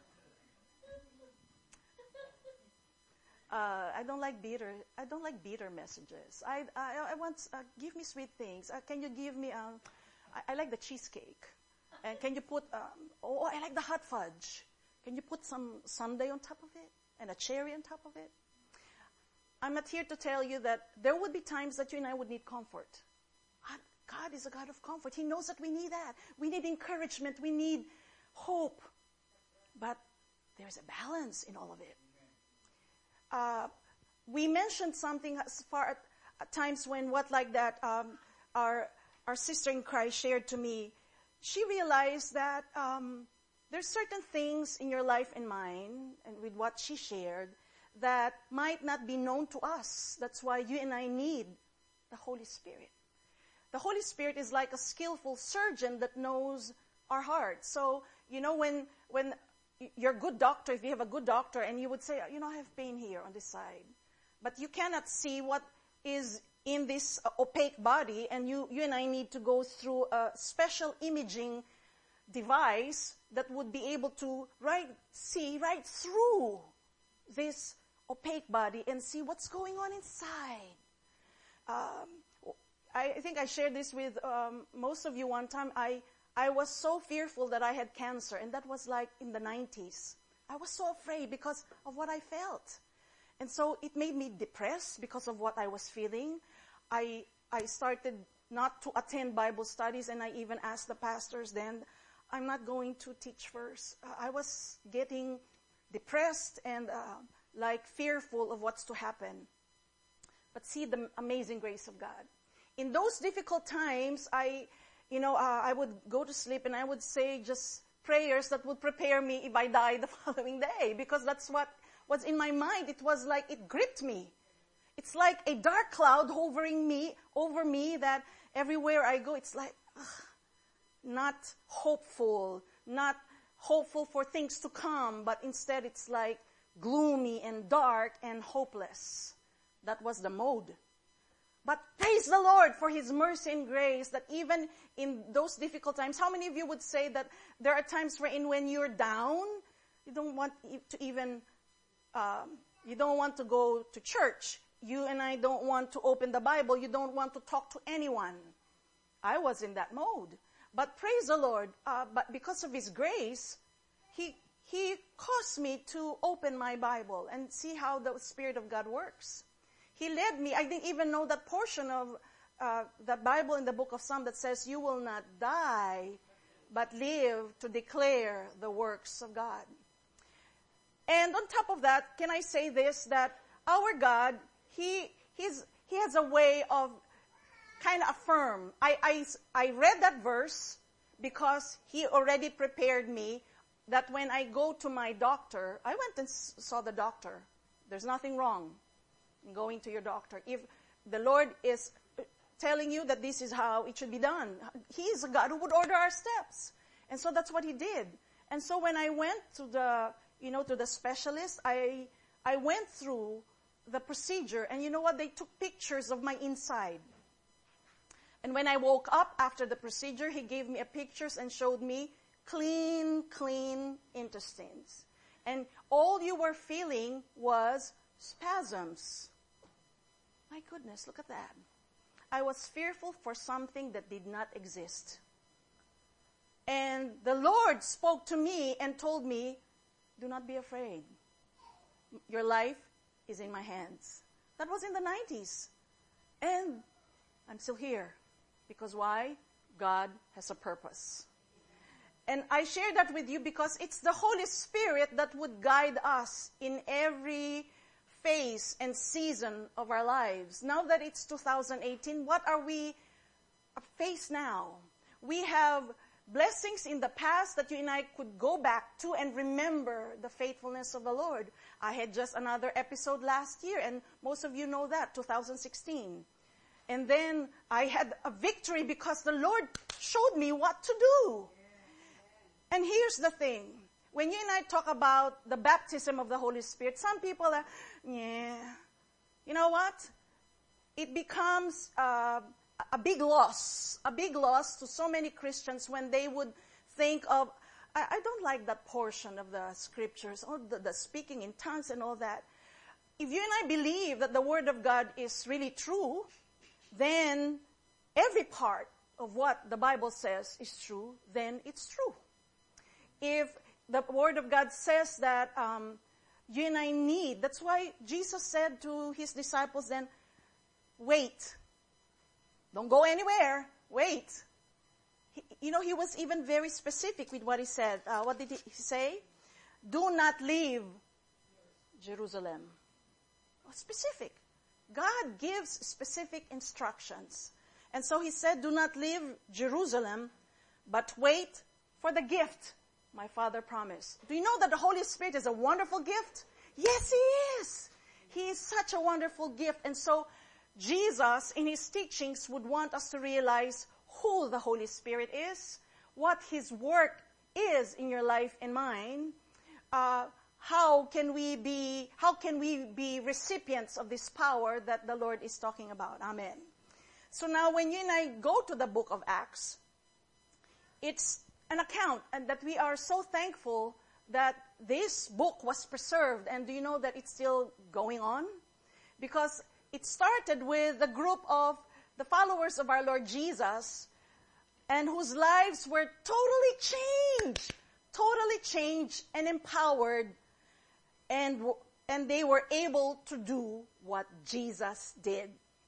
Uh, I don't like bitter. I don't like bitter messages. I I, I want uh, give me sweet things. Uh, can you give me? Um, I, I like the cheesecake. And can you put? Um, oh, I like the hot fudge. Can you put some sundae on top of it and a cherry on top of it? I'm not here to tell you that there would be times that you and I would need comfort. I, God is a God of comfort. He knows that we need that. We need encouragement. We need hope. But there's a balance in all of it. Uh, we mentioned something as far at, at times when what like that um, our our sister in Christ shared to me. She realized that um, there's certain things in your life and mine, and with what she shared, that might not be known to us. That's why you and I need the Holy Spirit. The Holy Spirit is like a skillful surgeon that knows our heart. So, you know, when when you're a good doctor, if you have a good doctor, and you would say, you know, I have pain here on this side. But you cannot see what is in this uh, opaque body, and you, you and I need to go through a special imaging device that would be able to right, see right through this opaque body and see what's going on inside. Um, I think I shared this with um, most of you one time. I I was so fearful that I had cancer, and that was like in the nineties. I was so afraid because of what I felt. And so it made me depressed because of what I was feeling. I I started not to attend Bible studies, and I even asked the pastors then, I'm not going to teach first. Uh, I was getting depressed and uh, like fearful of what's to happen. But see the amazing grace of God. In those difficult times, I, you know, uh, I would go to sleep and I would say just prayers that would prepare me if I die the following day, because that's what was in my mind. It was like it gripped me. It's like a dark cloud hovering me over me that everywhere I go, it's like ugh, not hopeful, not hopeful for things to come, but instead it's like gloomy and dark and hopeless. That was the mode. But praise the Lord for His mercy and grace that even in those difficult times, how many of you would say that there are times wherein when you're down, you don't want to even, um, you don't want to go to church. You and I don't want to open the Bible. You don't want to talk to anyone. I was in that mode. But praise the Lord, uh, but because of His grace, He He caused me to open my Bible and see how the Spirit of God works. He led me. I didn't even know that portion of uh, the Bible in the book of Psalms that says, you will not die, but live to declare the works of God. And on top of that, can I say this, that our God, He he's, He has a way of kind of affirm. I, I, I read that verse because He already prepared me that when I go to my doctor, I went and s- saw the doctor. There's nothing wrong in going to your doctor. If the Lord is telling you that this is how it should be done, He is a God who would order our steps. And so that's what He did. And so when I went to the, you know, to the specialist, I, I went through the procedure, and you know what? They took pictures of my inside. And when I woke up after the procedure, he gave me a pictures and showed me clean, clean intestines. And all you were feeling was spasms. My goodness, look at that. I was fearful for something that did not exist. And the Lord spoke to me and told me, do not be afraid. Your life is in my hands. That was in the nineties. And I'm still here. Because why? God has a purpose. And I share that with you because it's the Holy Spirit that would guide us in every phase and season of our lives. Now that it's two thousand eighteen, what are we faced now? We have blessings in the past that you and I could go back to and remember the faithfulness of the Lord. I had just another episode last year, and most of you know that, two thousand sixteen. And then I had a victory because the Lord showed me what to do. And here's the thing. When you and I talk about the baptism of the Holy Spirit, some people are, yeah. You know what? It becomes uh, a big loss. A big loss to so many Christians when they would think of, I, I don't like that portion of the scriptures, or the, the speaking in tongues and all that. If you and I believe that the Word of God is really true, then every part of what the Bible says is true, then it's true. If the Word of God says that um, you and I need, that's why Jesus said to His disciples then, wait. Don't go anywhere. wait. He, you know, he was even very specific with what he said. Uh, what did he say? Do not leave Jerusalem. Oh, specific. God gives specific instructions. And so he said, do not leave Jerusalem, but wait for the gift my Father promised. Do you know that the Holy Spirit is a wonderful gift? Yes, He is. He is such a wonderful gift. And so Jesus, in His teachings, would want us to realize who the Holy Spirit is, what His work is in your life and mine, uh, how can we be, how can we be recipients of this power that the Lord is talking about. Amen. So now when you and I go to the book of Acts, it's an account, and that we are so thankful that this book was preserved. And do you know that it's still going on? Because it started with a group of the followers of our Lord Jesus, and whose lives were totally changed, totally changed and empowered, and, and they were able to do what Jesus did.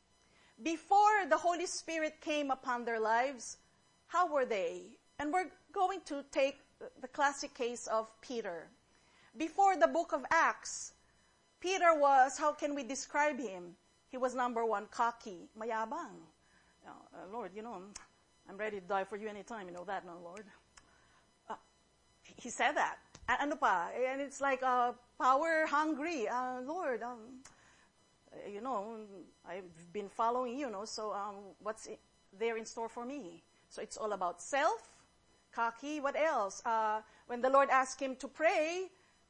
Before the Holy Spirit came upon their lives, how were they? And we're going to take the classic case of Peter. Before the book of Acts, Peter was, how can we describe him? He was number one, cocky, mayabang. Uh, Lord, you know, I'm ready to die for you anytime. You know that, no, Lord? Uh, he said that. And, ano pa? And it's like uh, power hungry. Uh, Lord, um, you know, I've been following you, you know, so um, what's there in store for me? So it's all about self, cocky, what else? Uh, when the Lord asked him to pray,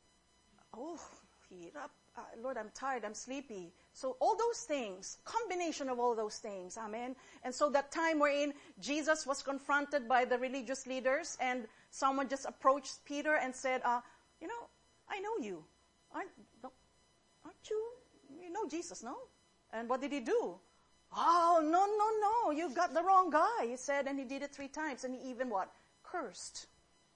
oh, he, uh, Lord, I'm tired, I'm sleepy. So all those things, combination of all those things, amen. And so that time wherein Jesus was confronted by the religious leaders, and someone just approached Peter and said, uh, you know, I know you. Aren't, aren't you? You know Jesus, no? And what did he do? Oh, no, no, no, you got the wrong guy, he said, and he did it three times, and he even what? Cursed.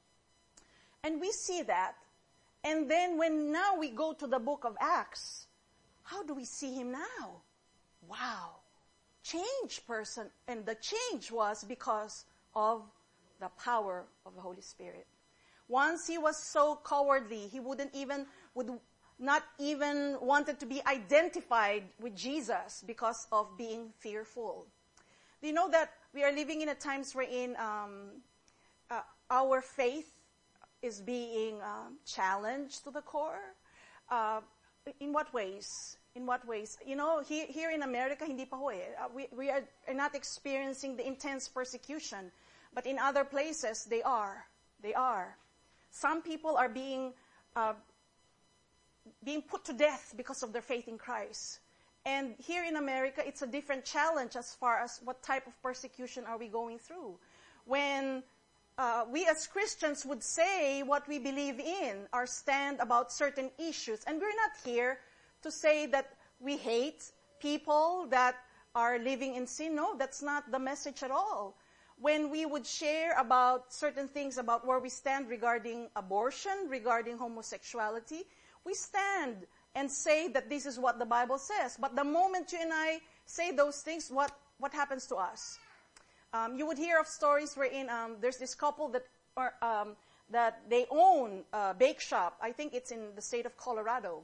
And we see that. And then when now we go to the book of Acts, how do we see him now? Wow. Changed person. And the change was because of the power of the Holy Spirit. Once he was so cowardly, he wouldn't even, would not even wanted to be identified with Jesus because of being fearful. Do you know that we are living in a times wherein um, uh, our faith is being um, challenged to the core? Uh, in what ways? In what ways? You know, here, here in America, hindi pa ho eh. Uh, we, we are, are not experiencing the intense persecution. But in other places, they are. They are. Some people are being uh, being put to death because of their faith in Christ. And here in America, it's a different challenge as far as what type of persecution are we going through. When uh, we as Christians would say what we believe in, our stand about certain issues, and we're not here to say that we hate people that are living in sin. No, that's not the message at all. When we would share about certain things about where we stand regarding abortion, regarding homosexuality, we stand and say that this is what the Bible says. But the moment you and I say those things, what, what happens to us? Um, you would hear of stories wherein um, there's this couple that are, um, that they own a bake shop. I think it's in the state of Colorado.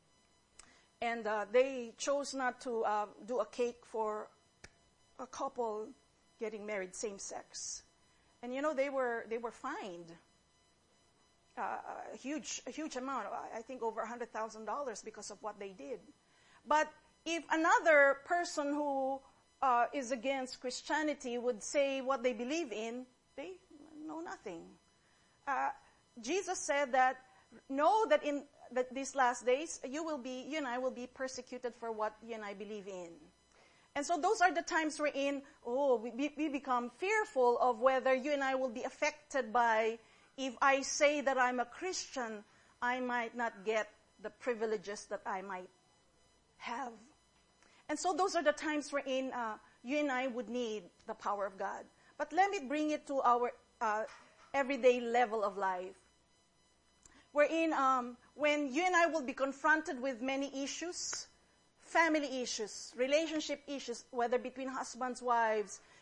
And uh, they chose not to uh, do a cake for a couple getting married same sex. And you know, they were they were fined uh, a huge a huge amount, I think over one hundred thousand dollars because of what they did. But if another person who uh, is against Christianity would say what they believe in, they know nothing. Uh, Jesus said that, know that in that these last days, you will be, you and I will be persecuted for what you and I believe in. And so those are the times we're in, oh, we, we become fearful of whether you and I will be affected by, if I say that I'm a Christian, I might not get the privileges that I might have. And so those are the times we're in, uh, you and I would need the power of God. But let me bring it to our uh, everyday level of life. Wherein, um, when you and I will be confronted with many issues, family issues, relationship issues, whether between husbands, wives,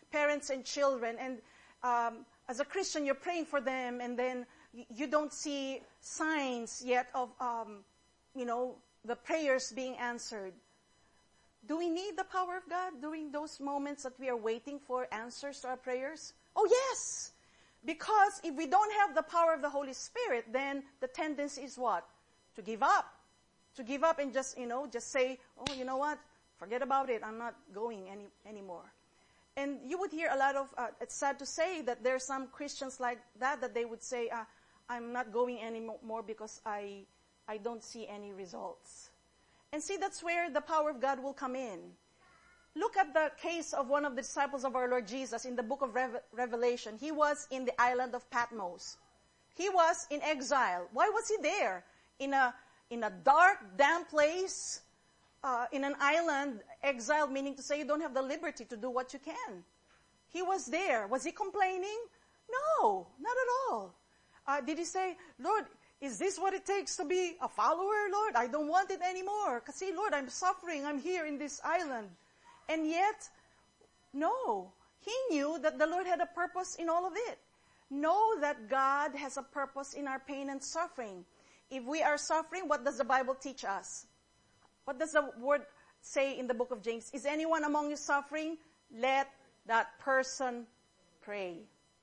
parents and children, and um, as a Christian, you're praying for them, and then you don't see signs yet of, um, you know, the prayers being answered. Do we need the power of God during those moments that we are waiting for answers to our prayers? Oh, yes! Because if we don't have the power of the Holy Spirit, then the tendency is what? To give up. To give up and just, you know, just say, oh, you know what? Forget about it. I'm not going any anymore. And you would hear a lot of, uh, it's sad to say that there are some Christians like that, that they would say, uh, I'm not going anymore because I, I don't see any results. And see, that's where the power of God will come in. Look at the case of one of the disciples of our Lord Jesus in the book of Re- Revelation. He was in the island of Patmos. He was in exile. Why was he there? In a, in a dark, damp place, uh, in an island, exiled, meaning to say you don't have the liberty to do what you can. He was there. Was he complaining? No, not at all. Uh, did he say, Lord, is this what it takes to be a follower, Lord? I don't want it anymore. Because see, Lord, I'm suffering. I'm here in this island. And yet, no. He knew that the Lord had a purpose in all of it. Know that God has a purpose in our pain and suffering. If we are suffering, what does the Bible teach us? What does the word say in the book of James? Is anyone among you suffering? Let that person pray.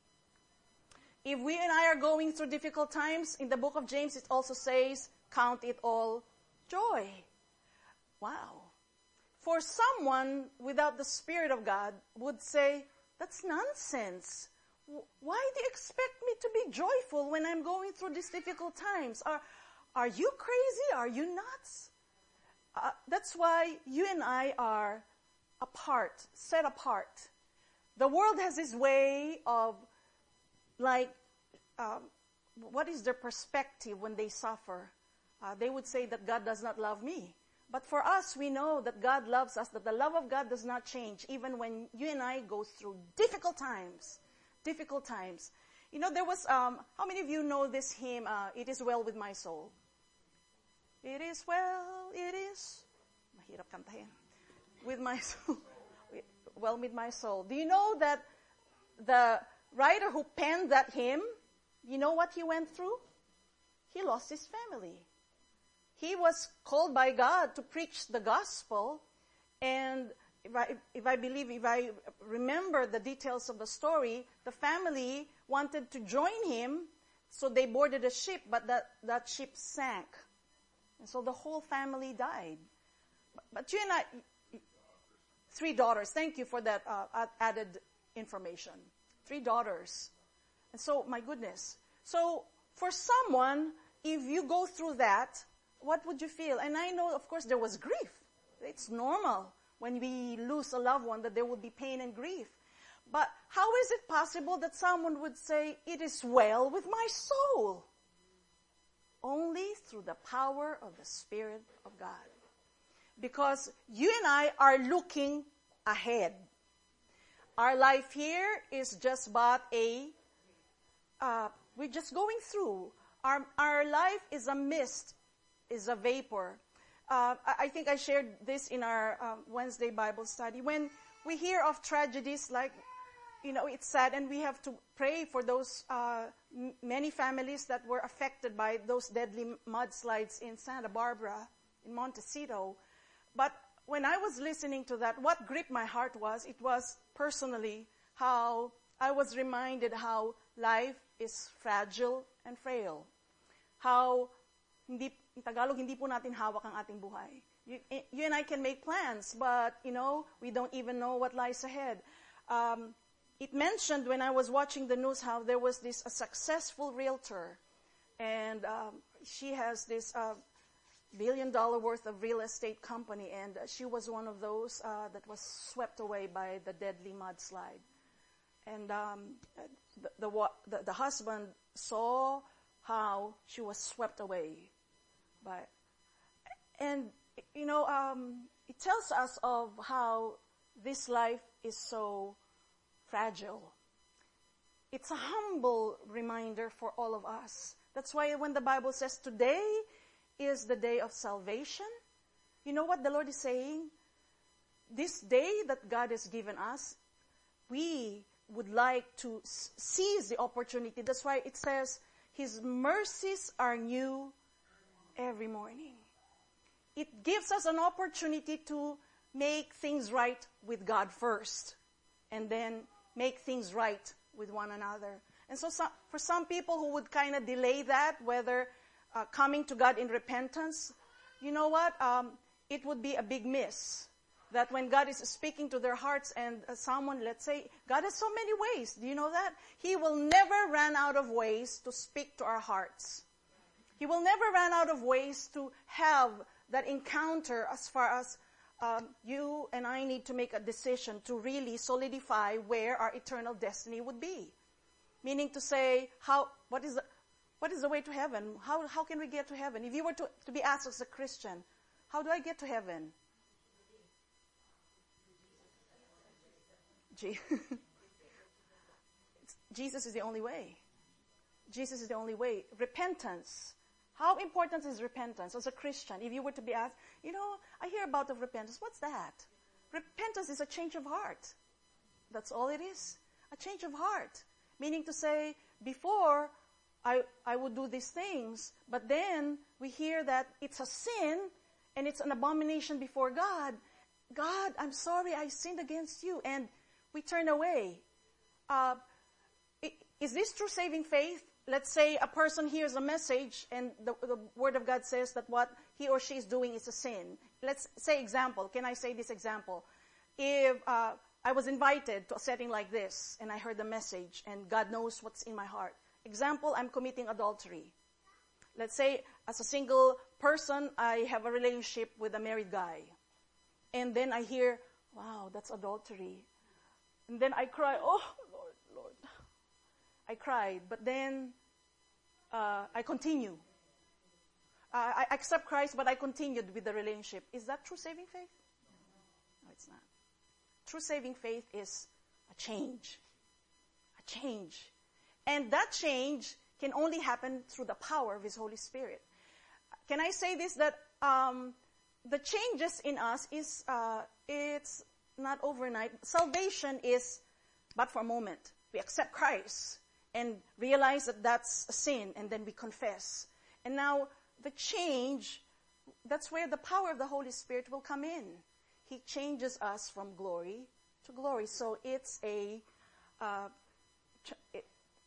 If we and I are going through difficult times, in the book of James it also says, count it all joy. Wow. For someone without the Spirit of God would say, that's nonsense. Why do you expect me to be joyful when I'm going through these difficult times? Are, are you crazy? Are you nuts? Uh, that's why you and I are apart, set apart. The world has this way of, like, um, what is their perspective when they suffer? Uh, they would say that God does not love me. But for us, we know that God loves us, that the love of God does not change, even when you and I go through difficult times. Difficult times. You know, there was, um, how many of you know this hymn, uh, It Is Well With My Soul? It is well, it is, mahirap kantahin, with my soul, well with my soul. Do you know that the writer who penned that hymn, you know what he went through? He lost his family. He was called by God to preach the gospel, and if I, if I believe, if I remember the details of the story, the family wanted to join him, so they boarded a ship, but that, that ship sank. And so the whole family died. But, but you and I, three daughters, thank you for that uh, added information. Three daughters. And so, my goodness. So, for someone, if you go through that, what would you feel? And I know, of course, there was grief. It's normal when we lose a loved one that there will be pain and grief. But how is it possible that someone would say, it is well with my soul? Only through the power of the Spirit of God. Because you and I are looking ahead. Our life here is just but a, uh, we're just going through. Our, our life is a mist, is a vapor. Uh, I think I shared this in our uh, Wednesday Bible study. When we hear of tragedies like, you know, it's sad, and we have to pray for those uh, m- many families that were affected by those deadly mudslides in Santa Barbara, in Montecito. But when I was listening to that, what gripped my heart was, it was personally how I was reminded how life is fragile and frail. How, hindi, in Tagalog, hindi po natin hawak ang ating buhay. You, you and I can make plans, but, you know, we don't even know what lies ahead. Um, It mentioned when I was watching the news how there was this a successful realtor, and um, she has this uh, billion dollar worth of real estate company, and uh, she was one of those uh, that was swept away by the deadly mudslide. And um, the, the, the the husband saw how she was swept away by, and you know um, it tells us of how this life is so fragile. It's a humble reminder for all of us. That's why when the Bible says today is the day of salvation, you know what the Lord is saying? This day that God has given us, we would like to s- seize the opportunity. That's why it says, His mercies are new every morning. It gives us an opportunity to make things right with God first, and then make things right with one another. And so some, for some people who would kind of delay that, whether uh, coming to God in repentance, you know what? Um, it would be a big miss. That when God is speaking to their hearts and uh, someone, let's say, God has so many ways. Do you know that? He will never run out of ways to speak to our hearts. He will never run out of ways to have that encounter as far as um, you and I need to make a decision to really solidify where our eternal destiny would be. Meaning to say, how, what is the, what is the way to heaven? How, how can we get to heaven? If you were to, to be asked as a Christian, how do I get to heaven? Jesus is the only way. Jesus is the only way. Repentance. How important is repentance as a Christian? If you were to be asked, you know, I hear about of repentance. What's that? Repentance is a change of heart. That's all it is. A change of heart. Meaning to say, before I, I would do these things, but then we hear that it's a sin and it's an abomination before God. God, I'm sorry, I sinned against you. And we turn away. Uh, is this true saving faith? Let's say a person hears a message and the, the Word of God says that what he or she is doing is a sin. Let's say example. Can I say this example? If uh, I was invited to a setting like this and I heard the message and God knows what's in my heart. Example, I'm committing adultery. Let's say as a single person, I have a relationship with a married guy. And then I hear, wow, that's adultery. And then I cry, oh, Lord, Lord. I cried, but then uh, I continue. Uh, I accept Christ, but I continued with the relationship. Is that true saving faith? No, it's not. True saving faith is a change. A change. And that change can only happen through the power of His Holy Spirit. Can I say this, that um, the changes in us is, uh, it's not overnight. Salvation is but for a moment. We accept Christ and realize that that's a sin, and then we confess. And now the change, that's where the power of the Holy Spirit will come in. He changes us from glory to glory. So it's a, uh, t-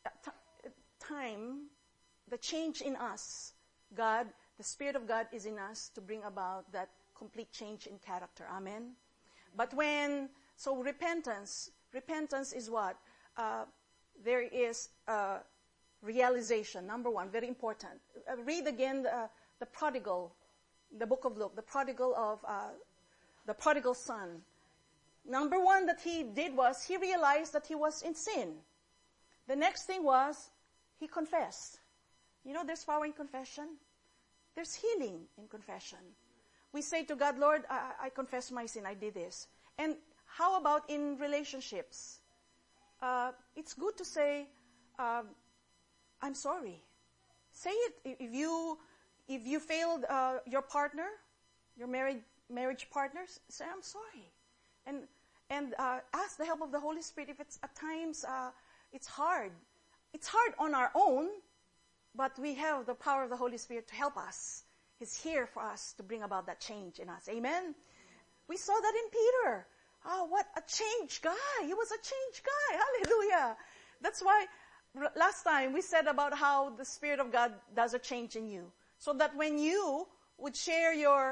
t- time, the change in us. God, the Spirit of God is in us to bring about that complete change in character. Amen? But when, so repentance, repentance is what? Uh, there is uh, realization, number one, very important. Uh, read again the, the prodigal, the book of Luke, the prodigal of, uh, the prodigal son. Number one that he did was, he realized that he was in sin. The next thing was, he confessed. You know, there's power in confession. There's healing in confession. We say to God, Lord, I, I confess my sin, I did this. And how about in relationships? Uh, it's good to say, uh, I'm sorry. Say it. If you, if you failed uh, your partner, your married marriage partners, say, I'm sorry. And, and uh, ask the help of the Holy Spirit. If it's at times, uh, it's hard. It's hard on our own, but we have the power of the Holy Spirit to help us. He's here for us to bring about that change in us. Amen? We saw that in Peter. Oh, what a changed guy. He was a changed guy. Hallelujah. That's why r- last time we said about how the Spirit of God does a change in you. So that when you would share your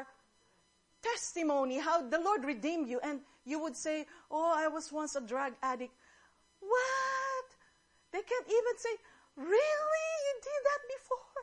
testimony, how the Lord redeemed you, and you would say, oh, I was once a drug addict. What? They can't even say, really? You did that before?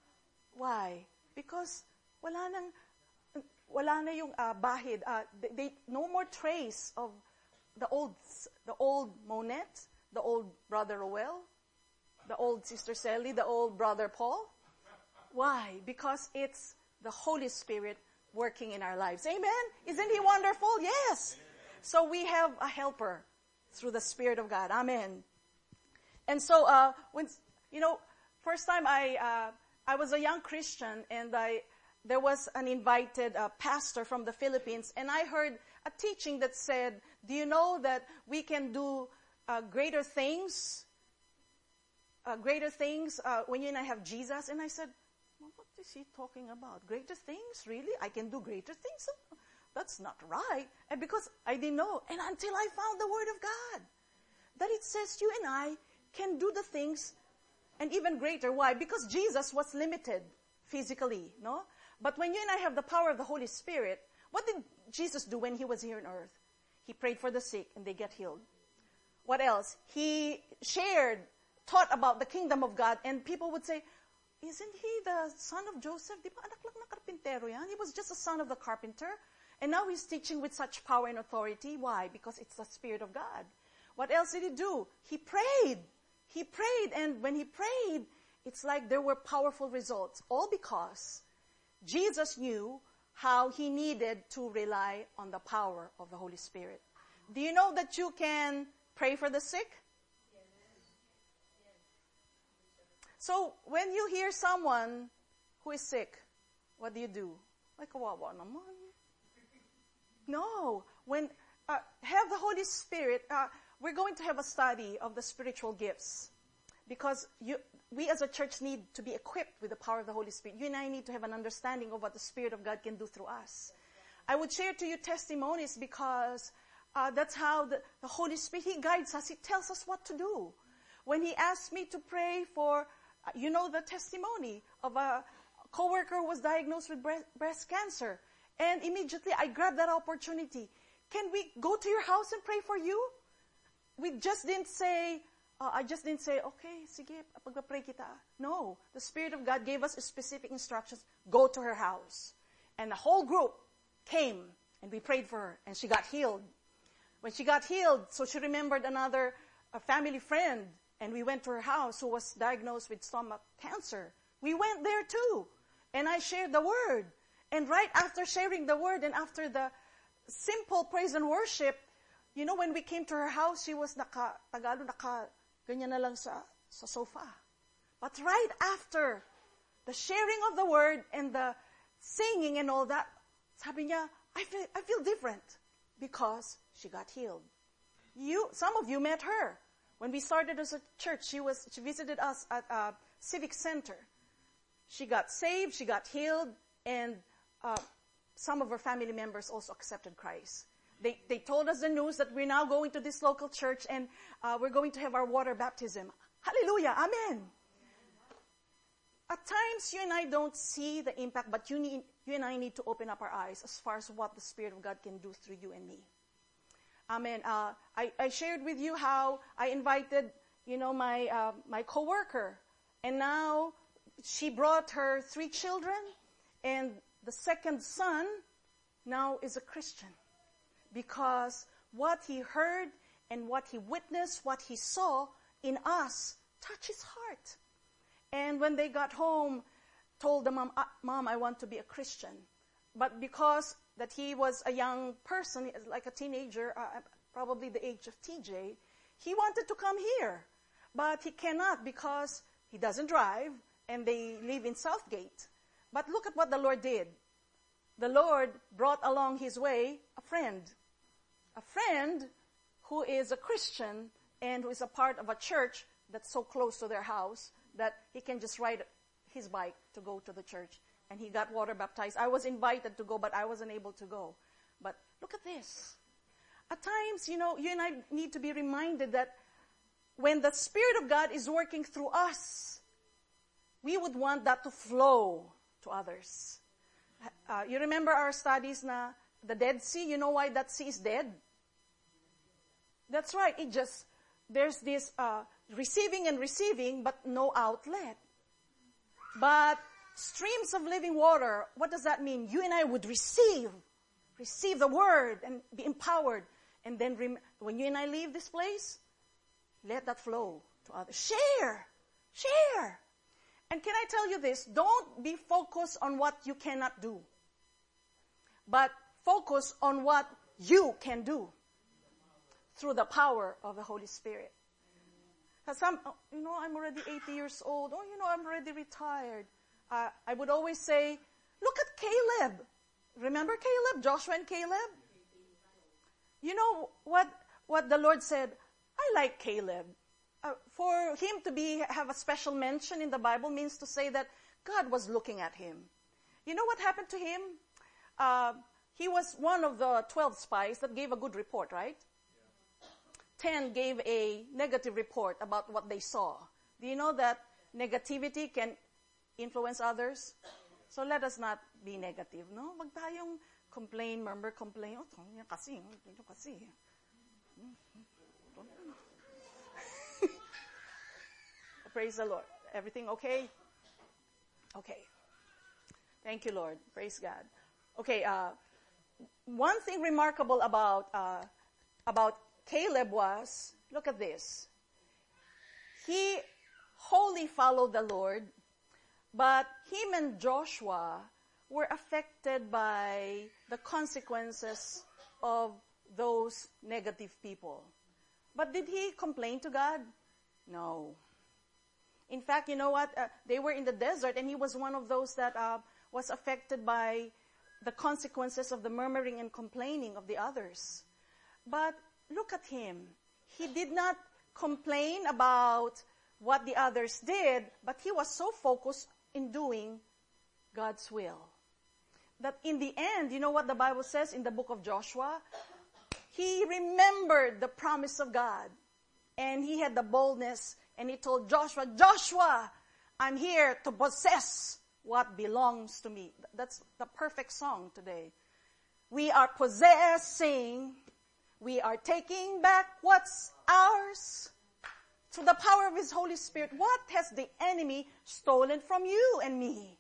Why? Because wala nang wala na yung uh, bahid. Uh, they, they no more trace of the old the old Monette, the old Brother Roel, the old Sister Sally, the old Brother Paul. Why? Because it's the Holy Spirit working in our lives. Amen? Isn't He wonderful? Yes. So we have a helper through the Spirit of God. Amen. And so uh, when you know, first time I uh, I was a young Christian, and I there was an invited uh, pastor from the Philippines, and I heard a teaching that said, do you know that we can do uh, greater things, uh, greater things uh, when you and I have Jesus? And I said, well, what is he talking about? Greater things? Really? I can do greater things? That's not right. And because I didn't know, and until I found the Word of God, that it says you and I can do the things and even greater. Why? Because Jesus was limited physically, no? But when you and I have the power of the Holy Spirit, what did Jesus do when he was here on earth? He prayed for the sick and they get healed. What else? He shared, taught about the kingdom of God, and people would say, isn't he the son of Joseph? Di ba anak lang na karpintero yan? He was just a son of the carpenter. And now he's teaching with such power and authority. Why? Because it's the Spirit of God. What else did he do? He prayed. He prayed, and when he prayed, it's like there were powerful results. All because Jesus knew how he needed to rely on the power of the Holy Spirit. Do you know that you can pray for the sick? So when you hear someone who is sick, what do you do? Like, kawawa naman. No. When uh, have the Holy Spirit, uh, we're going to have a study of the spiritual gifts. Because you, we as a church need to be equipped with the power of the Holy Spirit. You and I need to have an understanding of what the Spirit of God can do through us. I would share to you testimonies because uh, that's how the, the Holy Spirit, He guides us. He tells us what to do. When He asked me to pray for, uh, you know, the testimony of a coworker who was diagnosed with breast, breast cancer. And immediately I grabbed that opportunity. Can we go to your house and pray for you? We just didn't say, uh, I just didn't say, okay, sige, pagpapray kita. No, the Spirit of God gave us specific instructions. Go to her house. And the whole group came and we prayed for her and she got healed. When she got healed, so she remembered another a family friend and we went to her house who was diagnosed with stomach cancer. We went there too. And I shared the word. And right after sharing the word and after the simple praise and worship, you know, when we came to her house, she was naka, Tagalog, naka, ganyan na lang sa, sa sofa. But right after the sharing of the word and the singing and all that, sabi niya, I feel, I feel different because she got healed. You, some of you met her. When we started as a church, she was, she visited us at a civic center. She got saved, she got healed, and uh, some of her family members also accepted Christ. They, they told us the news that we're now going to this local church and uh, we're going to have our water baptism. Hallelujah. Amen. At times, you and I don't see the impact, but you, need, you and I need to open up our eyes as far as what the Spirit of God can do through you and me. Amen. Uh, I, I shared with you how I invited, you know, my uh, my coworker, and now she brought her three children, and the second son now is a Christian. Because what he heard and what he witnessed, what he saw in us, touched his heart. And when they got home, told the mom, Mom, I want to be a Christian. But because that he was a young person, like a teenager, uh, probably the age of T J, he wanted to come here. But he cannot because he doesn't drive and they live in Southgate. But look at what the Lord did. The Lord brought along his way a friend. A friend who is a Christian and who is a part of a church that's so close to their house that he can just ride his bike to go to the church. And he got water baptized. I was invited to go, but I wasn't able to go. But look at this. At times, you know, you and I need to be reminded that when the Spirit of God is working through us, we would want that to flow to others. Uh, you remember our studies na the Dead Sea? You know why that sea is dead? That's right. It just, there's this uh, receiving and receiving, but no outlet. But streams of living water, what does that mean? You and I would receive, receive the word and be empowered. And then rem- when you and I leave this place, let that flow to others. Share, share. And can I tell you this? Don't be focused on what you cannot do, but focus on what you can do through the power of the Holy Spirit. Some, you know, I'm already eighty years old. Oh, you know, I'm already retired. Uh, I would always say, look at Caleb. Remember Caleb? Joshua and Caleb? you know what, what the Lord said? I like Caleb. Uh, for him to be, have a special mention in the Bible means to say that God was looking at him. You know what happened to him? Uh, he was one of the twelve spies that gave a good report, right? Yeah. Ten gave a negative report about what they saw. Do you know that negativity can influence others? So let us not be negative, no? Wag tayong complain, murmur, complain. Oh, yan kasi, yan kasi. Praise the Lord. Everything okay? Okay. Thank you, Lord. Praise God. Okay, uh, one thing remarkable about, uh, about Caleb was, look at this. He wholly followed the Lord, but him and Joshua were affected by the consequences of those negative people. But did he complain to God? No. In fact, you know what? Uh, they were in the desert, and he was one of those that uh, was affected by the consequences of the murmuring and complaining of the others. But look at him. He did not complain about what the others did, but he was so focused in doing God's will. That in the end, you know what the Bible says in the book of Joshua? He remembered the promise of God, and he had the boldness, and he told Joshua, Joshua, I'm here to possess what belongs to me. That's the perfect song today. We are possessing, we are taking back what's ours. Through the power of His Holy Spirit, what has the enemy stolen from you and me?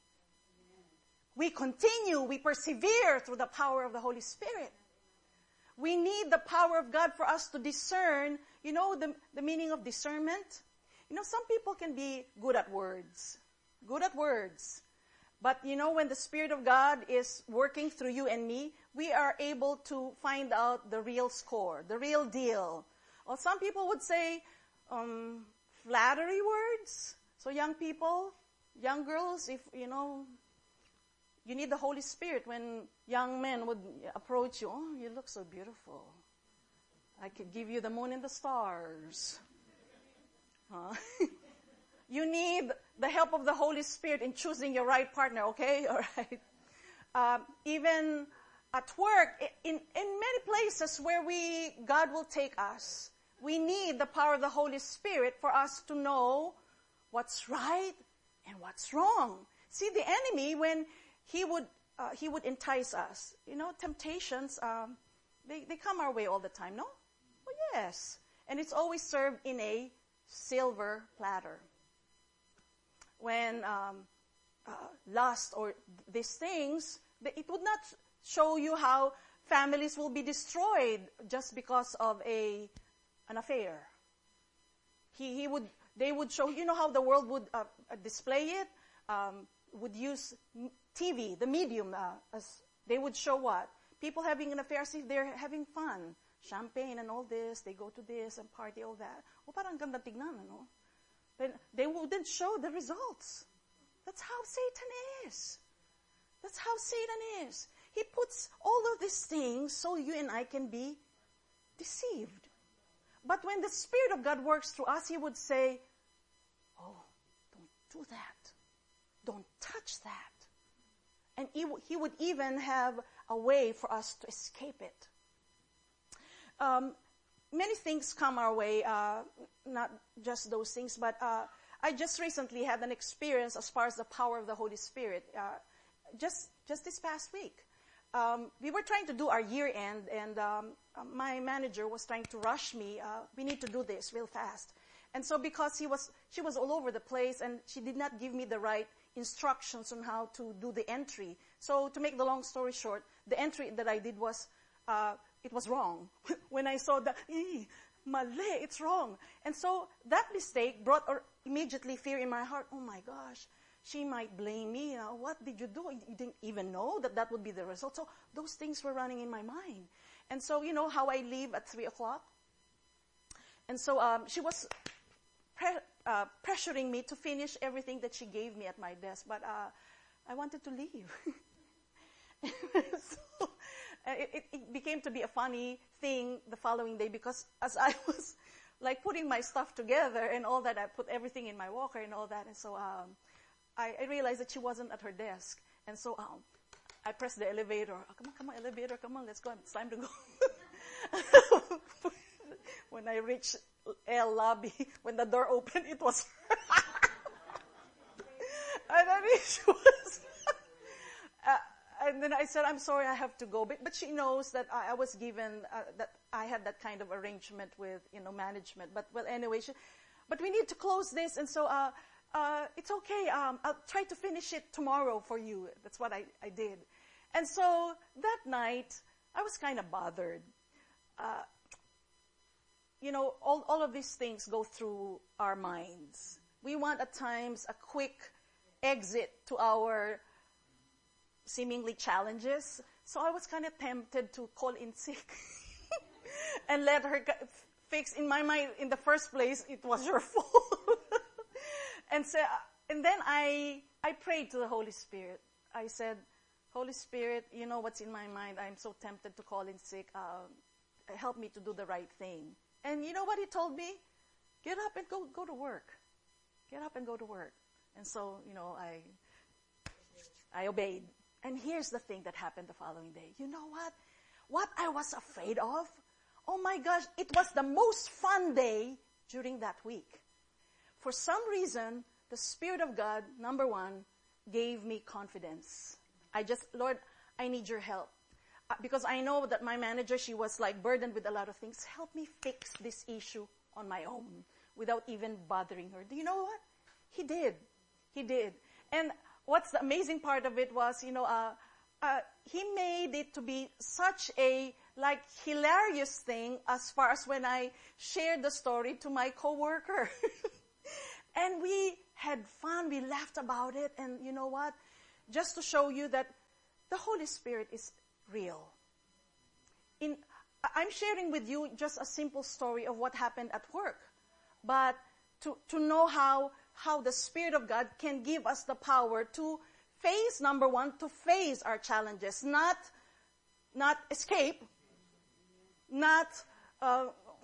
We continue, we persevere through the power of the Holy Spirit. We need the power of God for us to discern, you know, the, the meaning of discernment. You know, some people can be good at words, good at words. But, you know, when the Spirit of God is working through you and me, we are able to find out the real score, the real deal. Or some people would say, um, flattery words. So young people, young girls, if, you know, you need the Holy Spirit when young men would approach you. Oh, you look so beautiful. I could give you the moon and the stars. Huh? You need the help of the Holy Spirit in choosing your right partner, okay? All right. Um, even at work, in, in many places where we, God will take us, we need the power of the Holy Spirit for us to know what's right and what's wrong. See, the enemy, when he would uh, he would entice us, you know, temptations, um, they, they come our way all the time, no? Oh, yes. And it's always served in a silver platter. When um, uh, lust or these things, it would not show you how families will be destroyed just because of a an affair. He he would they would show, you know how the world would uh, display it, um, would use T V, the medium, uh, as they would show what people having an affair. See, they're having fun, champagne and all this. They go to this and party all that. O parang ganda tignan, no? But they wouldn't show the results. That's how Satan is. That's how Satan is. He puts all of these things so you and I can be deceived. But when the Spirit of God works through us, He would say, oh, don't do that. Don't touch that. And He, w- he would even have a way for us to escape it. Um, many things come our way, uh, not just those things, but uh, I just recently had an experience as far as the power of the Holy Spirit. Uh, just, just this past week. Um, we were trying to do our year end, and um, uh, my manager was trying to rush me. Uh, we need to do this real fast. And so because he was, she was all over the place, and she did not give me the right instructions on how to do the entry. So to make the long story short, the entry that I did was, uh, it was wrong. When I saw that, eh, mali, it's wrong. And so that mistake brought or immediately fear in my heart. Oh my gosh. She might blame me. You know, what did you do? You didn't even know that that would be the result. So those things were running in my mind. And so, you know how I leave at three o'clock? And so um, she was pre- uh, pressuring me to finish everything that she gave me at my desk. But uh, I wanted to leave. so, Uh, it, it, it became to be a funny thing the following day because as I was like putting my stuff together and all that, I put everything in my walker and all that. And so um, I, I realized that she wasn't at her desk. And so um, I pressed the elevator. Oh, come on, come on, elevator, come on, let's go. It's time to go. When I reached L lobby, when the door opened, it was her. And I mean, she was... uh, and then I said, I'm sorry, I have to go. But, but she knows that I, I was given, uh, that I had that kind of arrangement with, you know, management. But, well, anyway, she, but we need to close this. And so, uh, uh, it's okay. Um, I'll try to finish it tomorrow for you. That's what I, I did. And so that night, I was kind of bothered. Uh, you know, all, all of these things go through our minds. We want at times a quick exit to our seemingly challenges. So I was kind of tempted to call in sick and let her fix. In my mind, in the first place, it was your fault. and so, and then I, I prayed to the Holy Spirit. I said, Holy Spirit, you know what's in my mind. I'm so tempted to call in sick. Uh, help me to do the right thing. And you know what he told me? Get up and go, go to work. Get up and go to work. And so, you know, I, I obeyed. And here's the thing that happened the following day. You know what? What I was afraid of? Oh my gosh, it was the most fun day during that week. For some reason, the Spirit of God, number one, gave me confidence. I just, Lord, I need your help. Uh, because I know that my manager, she was like burdened with a lot of things. Help me fix this issue on my own without even bothering her. Do you know what? He did. He did. And what's the amazing part of it was, you know, uh, uh, he made it to be such a, like, hilarious thing as far as when I shared the story to my coworker. And we had fun. We laughed about it. And you know what? Just to show you that the Holy Spirit is real. In, I'm sharing with you just a simple story of what happened at work. But to, to know how, how the Spirit of God can give us the power to face, number one, to face our challenges. Not, not escape. Not, uh,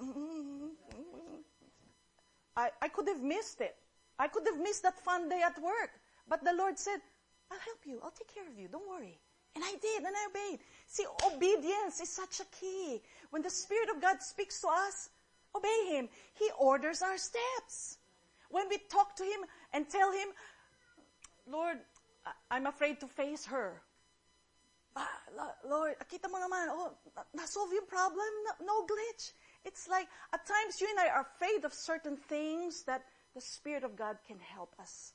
I, I could have missed it. I could have missed that fun day at work. But the Lord said, I'll help you. I'll take care of you. Don't worry. And I did, and I obeyed. See, obedience is such a key. When the Spirit of God speaks to us, obey Him. He orders our steps. When we talk to Him and tell Him, Lord, I'm afraid to face her. Ah, Lord, kita mo naman, oh, na-solve yung problem, no glitch. It's like, at times you and I are afraid of certain things that the Spirit of God can help us.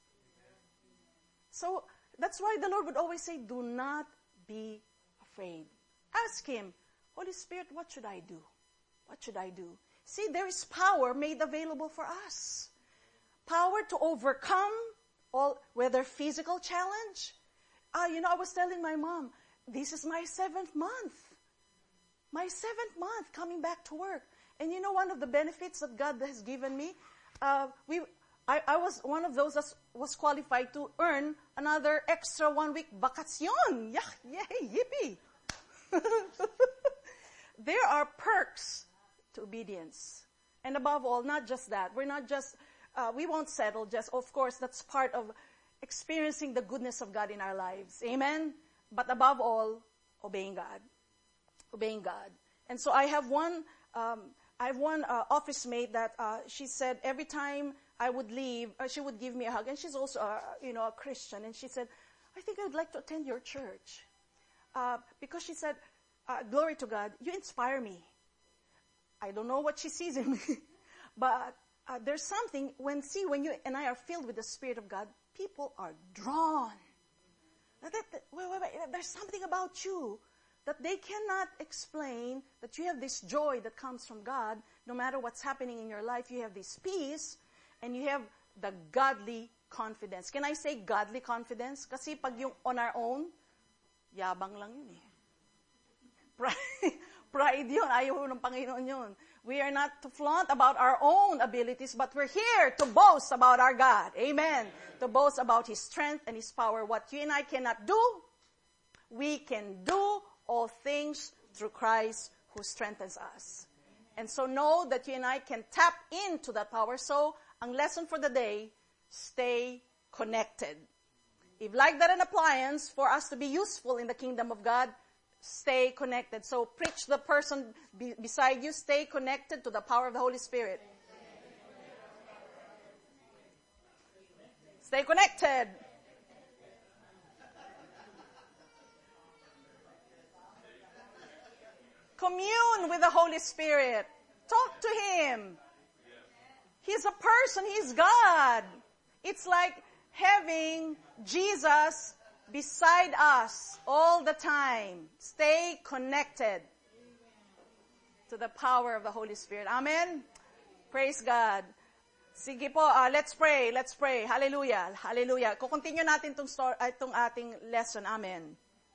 So, that's why the Lord would always say, do not be afraid. Ask Him, Holy Spirit, what should I do? What should I do? See, there is power made available for us. Power to overcome all, whether physical challenge. Uh, you know, I was telling my mom, this is my seventh month. My seventh month coming back to work. And you know, one of the benefits that God has given me, uh, we, I, I was one of those that was qualified to earn another extra one week vacation. Yeah, yay, yippee. There are perks to obedience. And above all, not just that. We're not just, uh, we won't settle just, of course, that's part of experiencing the goodness of God in our lives. Amen? But above all, obeying God. Obeying God. And so I have one, um, I have one uh, office mate that uh, she said every time I would leave, uh, she would give me a hug. And she's also, uh, you know, a Christian. And she said, I think I would like to attend your church. Uh, because she said, uh, glory to God, you inspire me. I don't know what she sees in me. But uh, there's something, when, see, when you and I are filled with the Spirit of God, people are drawn. That, that, wait, wait, wait, there's something about you that they cannot explain, that you have this joy that comes from God. No matter what's happening in your life, you have this peace, and you have the godly confidence. Can I say godly confidence? Kasi pag yung on our own, yabang lang yun eh. Pride, pride yun. Ayaw ng Panginoon yun. We are not to flaunt about our own abilities, but we're here to boast about our God. Amen. To boast about His strength and His power. What you and I cannot do, we can do all things through Christ who strengthens us. And so know that you and I can tap into that power. So, ang lesson for the day, stay connected. If like that an appliance, for us to be useful in the kingdom of God, stay connected. So preach the person be, beside you, stay connected to the power of the Holy Spirit. Stay connected. Commune with the Holy Spirit. Talk to Him. He's a person. He's God. It's like having Jesus beside us all the time. Stay connected to the power of the Holy Spirit. Amen? Praise God. Sige po, uh, let's pray, let's pray. Hallelujah, hallelujah. Kukontinue natin itong, story, uh, itong ating lesson. Amen.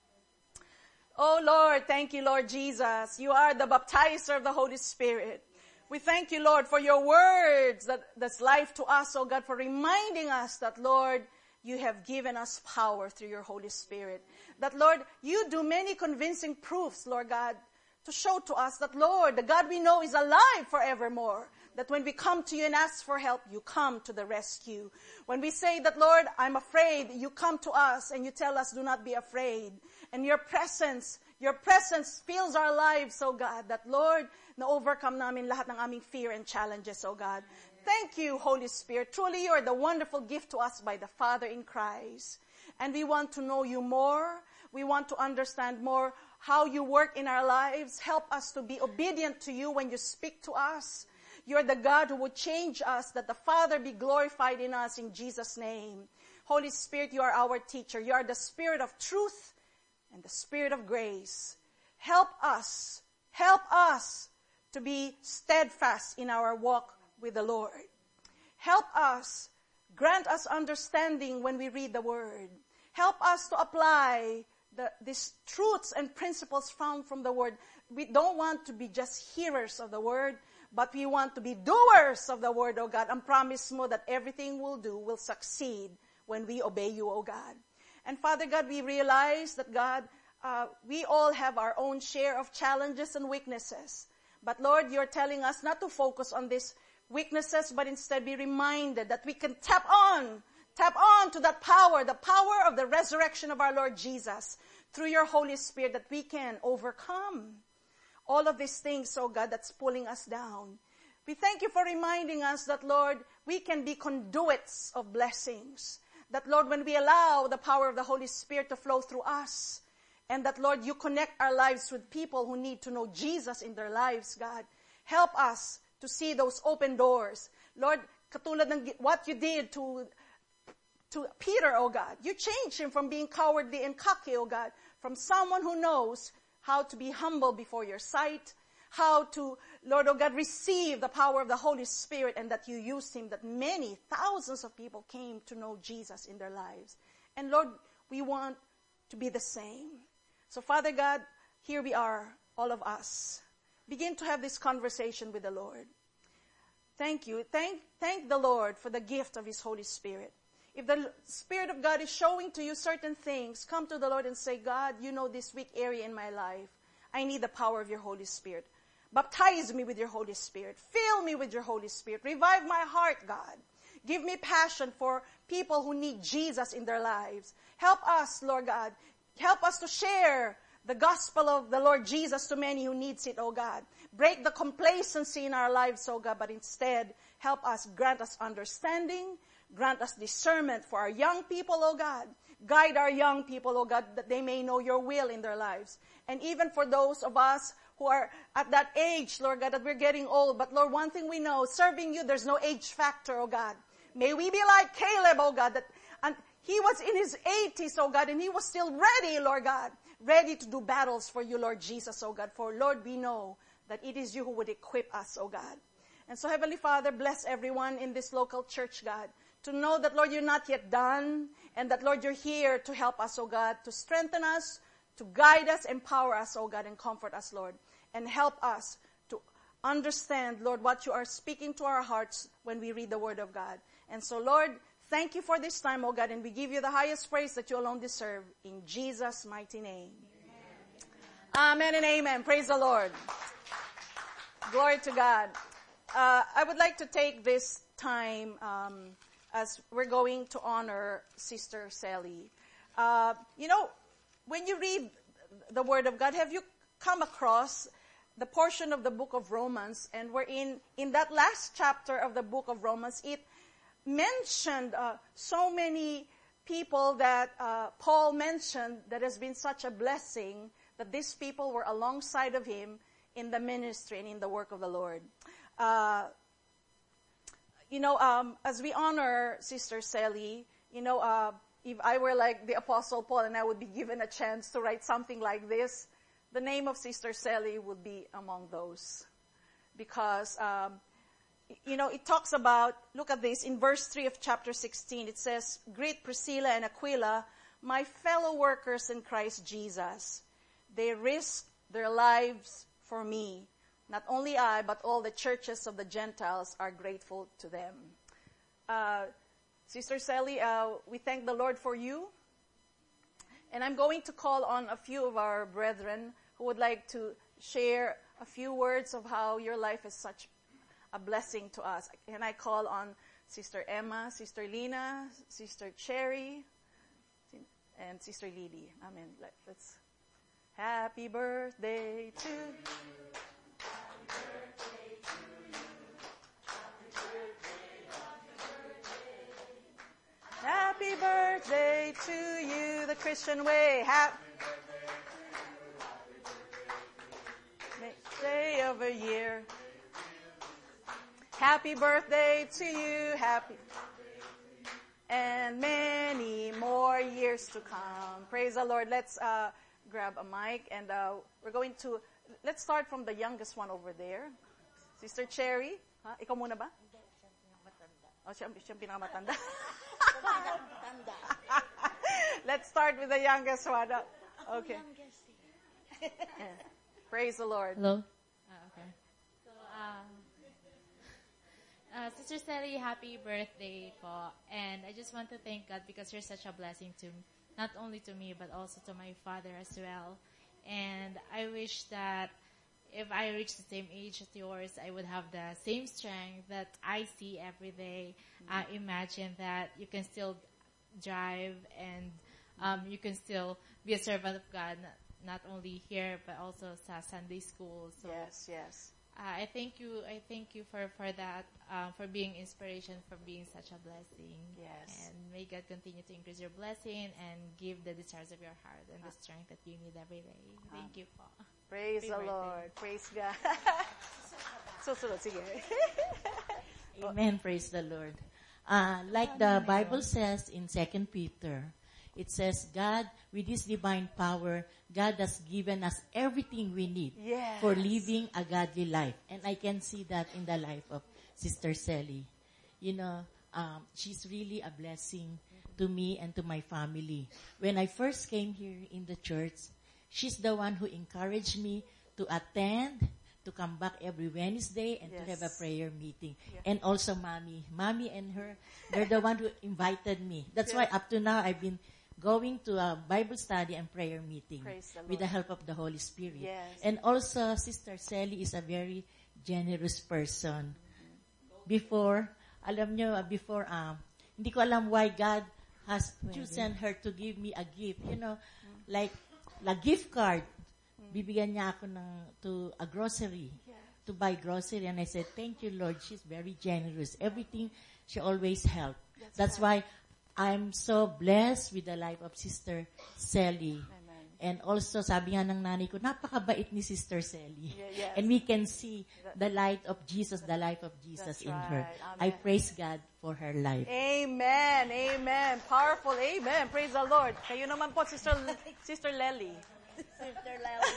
Oh Lord, thank you Lord Jesus. You are the baptizer of the Holy Spirit. We thank you Lord for your words that, that's life to us, oh God, for reminding us that Lord, you have given us power through your Holy Spirit. That Lord, you do many convincing proofs, Lord God, to show to us that Lord, the God we know is alive forevermore. That when we come to you and ask for help, you come to the rescue. When we say that, Lord, I'm afraid, you come to us and you tell us, do not be afraid. And your presence, your presence fills our lives, oh God, that Lord, na-overcome namin lahat ng aming fear and challenges, oh God. Thank you, Holy Spirit. Truly, you are the wonderful gift to us by the Father in Christ. And we want to know you more. We want to understand more how you work in our lives. Help us to be obedient to you when you speak to us. You're the God who would change us, that the Father be glorified in us in Jesus' name. Holy Spirit, you are our teacher. You are the Spirit of truth and the Spirit of grace. Help us, help us to be steadfast in our walk with the Lord. Help us, grant us understanding when we read the Word. Help us to apply the, these truths and principles found from the Word. We don't want to be just hearers of the Word, but we want to be doers of the Word, O God, and promise mo that everything we'll do will succeed when we obey you, O God. And Father God, we realize that, God, uh, we all have our own share of challenges and weaknesses. But Lord, you're telling us not to focus on these weaknesses, but instead be reminded that we can tap on, tap on to that power, the power of the resurrection of our Lord Jesus, through your Holy Spirit, that we can overcome all of these things, oh God, that's pulling us down. We thank you for reminding us that, Lord, we can be conduits of blessings. That, Lord, when we allow the power of the Holy Spirit to flow through us, and that, Lord, you connect our lives with people who need to know Jesus in their lives, God. Help us to see those open doors. Lord, katulad ng what you did to, to Peter, oh God. You changed him from being cowardly and cocky, oh God, from someone who knows how to be humble before your sight, how to, Lord, oh God, receive the power of the Holy Spirit, and that you used him, that many thousands of people came to know Jesus in their lives. And Lord, we want to be the same. So Father God, here we are, all of us. Begin to have this conversation with the Lord. Thank you. Thank, thank the Lord for the gift of His Holy Spirit. If the Spirit of God is showing to you certain things, come to the Lord and say, God, you know this weak area in my life. I need the power of your Holy Spirit. Baptize me with your Holy Spirit. Fill me with your Holy Spirit. Revive my heart, God. Give me passion for people who need Jesus in their lives. Help us, Lord God. Help us to share the gospel of the Lord Jesus to many who needs it, oh God. Break the complacency in our lives, oh God, but instead help us, grant us understanding, grant us discernment for our young people, oh God. Guide our young people, oh God, that they may know your will in their lives. And even for those of us who are at that age, Lord God, that we're getting old. But Lord, one thing we know, serving you, there's no age factor, oh God. May we be like Caleb, oh God, that and he was in his eighties, oh God, and he was still ready, Lord God, ready to do battles for you, Lord Jesus, oh God. For Lord, we know that it is you who would equip us, oh God. And so, Heavenly Father, bless everyone in this local church, God, to know that, Lord, you're not yet done, and that, Lord, you're here to help us, oh God, to strengthen us, to guide us, empower us, oh God, and comfort us, Lord, and help us to understand, Lord, what you are speaking to our hearts when we read the Word of God. And so, Lord, thank you for this time, oh God, and we give you the highest praise that you alone deserve. In Jesus' mighty name. Amen and amen. Praise the Lord. Glory to God. Uh, I would like to take this time um, as we're going to honor Sister Sally. Uh, you know, when you read the Word of God, have you come across the portion of the book of Romans? And we're in, in that last chapter of the book of Romans, it mentioned uh, so many people that uh, Paul mentioned that has been such a blessing, that these people were alongside of him in the ministry and in the work of the Lord. Uh, you know, um, as we honor Sister Sally, you know, uh, if I were like the Apostle Paul and I would be given a chance to write something like this, the name of Sister Sally would be among those. Because, um, you know, it talks about, look at this, in verse three of chapter sixteen, it says, "Greet Priscilla and Aquila, my fellow workers in Christ Jesus. They risked their lives for me. Not only I, but all the churches of the Gentiles are grateful to them." Uh, Sister Sally, uh, we thank the Lord for you. And I'm going to call on a few of our brethren who would like to share a few words of how your life is such a blessing to us. And I call on Sister Emma, Sister Lina, Sister Cherry, and Sister Lily. Amen. Let, let's. Happy birthday to you. Happy birthday to you, the Christian way. Happy day of a year. Happy birthday to you, happy, and many more years to come. Praise the Lord. Let's uh, grab a mic, and uh, we're going to, let's start from the youngest one over there. Sister Cherry. Ha? Ikaw muna ba? Oh, siya, siya pinakamatanda. Let's start with the youngest one. Okay. Yeah. Praise the Lord. Hello. Uh, okay. So, um, uh, Sister Sally, happy birthday po. And I just want to thank God because you're such a blessing to me, not only to me, but also to my father as well. And I wish that if I reach the same age as yours, I would have the same strength that I see every day. I mm-hmm. uh, imagine that you can still drive and um, you can still be a servant of God, not, not only here, but also sa Sunday school. So, yes, yes. Uh, I thank you. I thank you for for that, uh, for being inspiration, for being such a blessing. Yes. And may God continue to increase your blessing and give the desires of your heart and the strength that you need every day. Thank you po. Praise Happy the birthday. Lord. Praise God. Susunod, sige. Amen. Praise the Lord. Uh, like the Bible says in Second Peter, it says, God, with His divine power, God has given us everything we need yes. for living a godly life. And I can see that in the life of Sister Sally. You know, um, she's really a blessing to me and to my family. When I first came here in the church, she's the one who encouraged me to attend, to come back every Wednesday and yes. to have a prayer meeting. Yes. And also Mommy. Mommy and her, they're the one who invited me. That's yes. why up to now I've been going to a Bible study and prayer meeting the with the help of the Holy Spirit. Yes. And also Sister Sally is a very generous person. Mm-hmm. Before, alam nyo, before, um, hindi ko alam why God has chosen her to give me a gift. You know, mm-hmm. like, a gift card. Bibigyan niya ako ng, to a grocery, yeah. to buy grocery. And I said, thank you, Lord. She's very generous. Everything, she always helped. That's, That's right. why I'm so blessed with the life of Sister Sally. Amen. And also, sabi nga ng nanay ko, napakabait ni Sister Sally. Yeah, yes. And we can see the light of Jesus, the life of Jesus That's in right. her. Amen. I praise God for her life. Amen. Amen. Powerful. Amen. Praise the Lord. Kayo naman po, Sister Sister Lely. Sister Lely.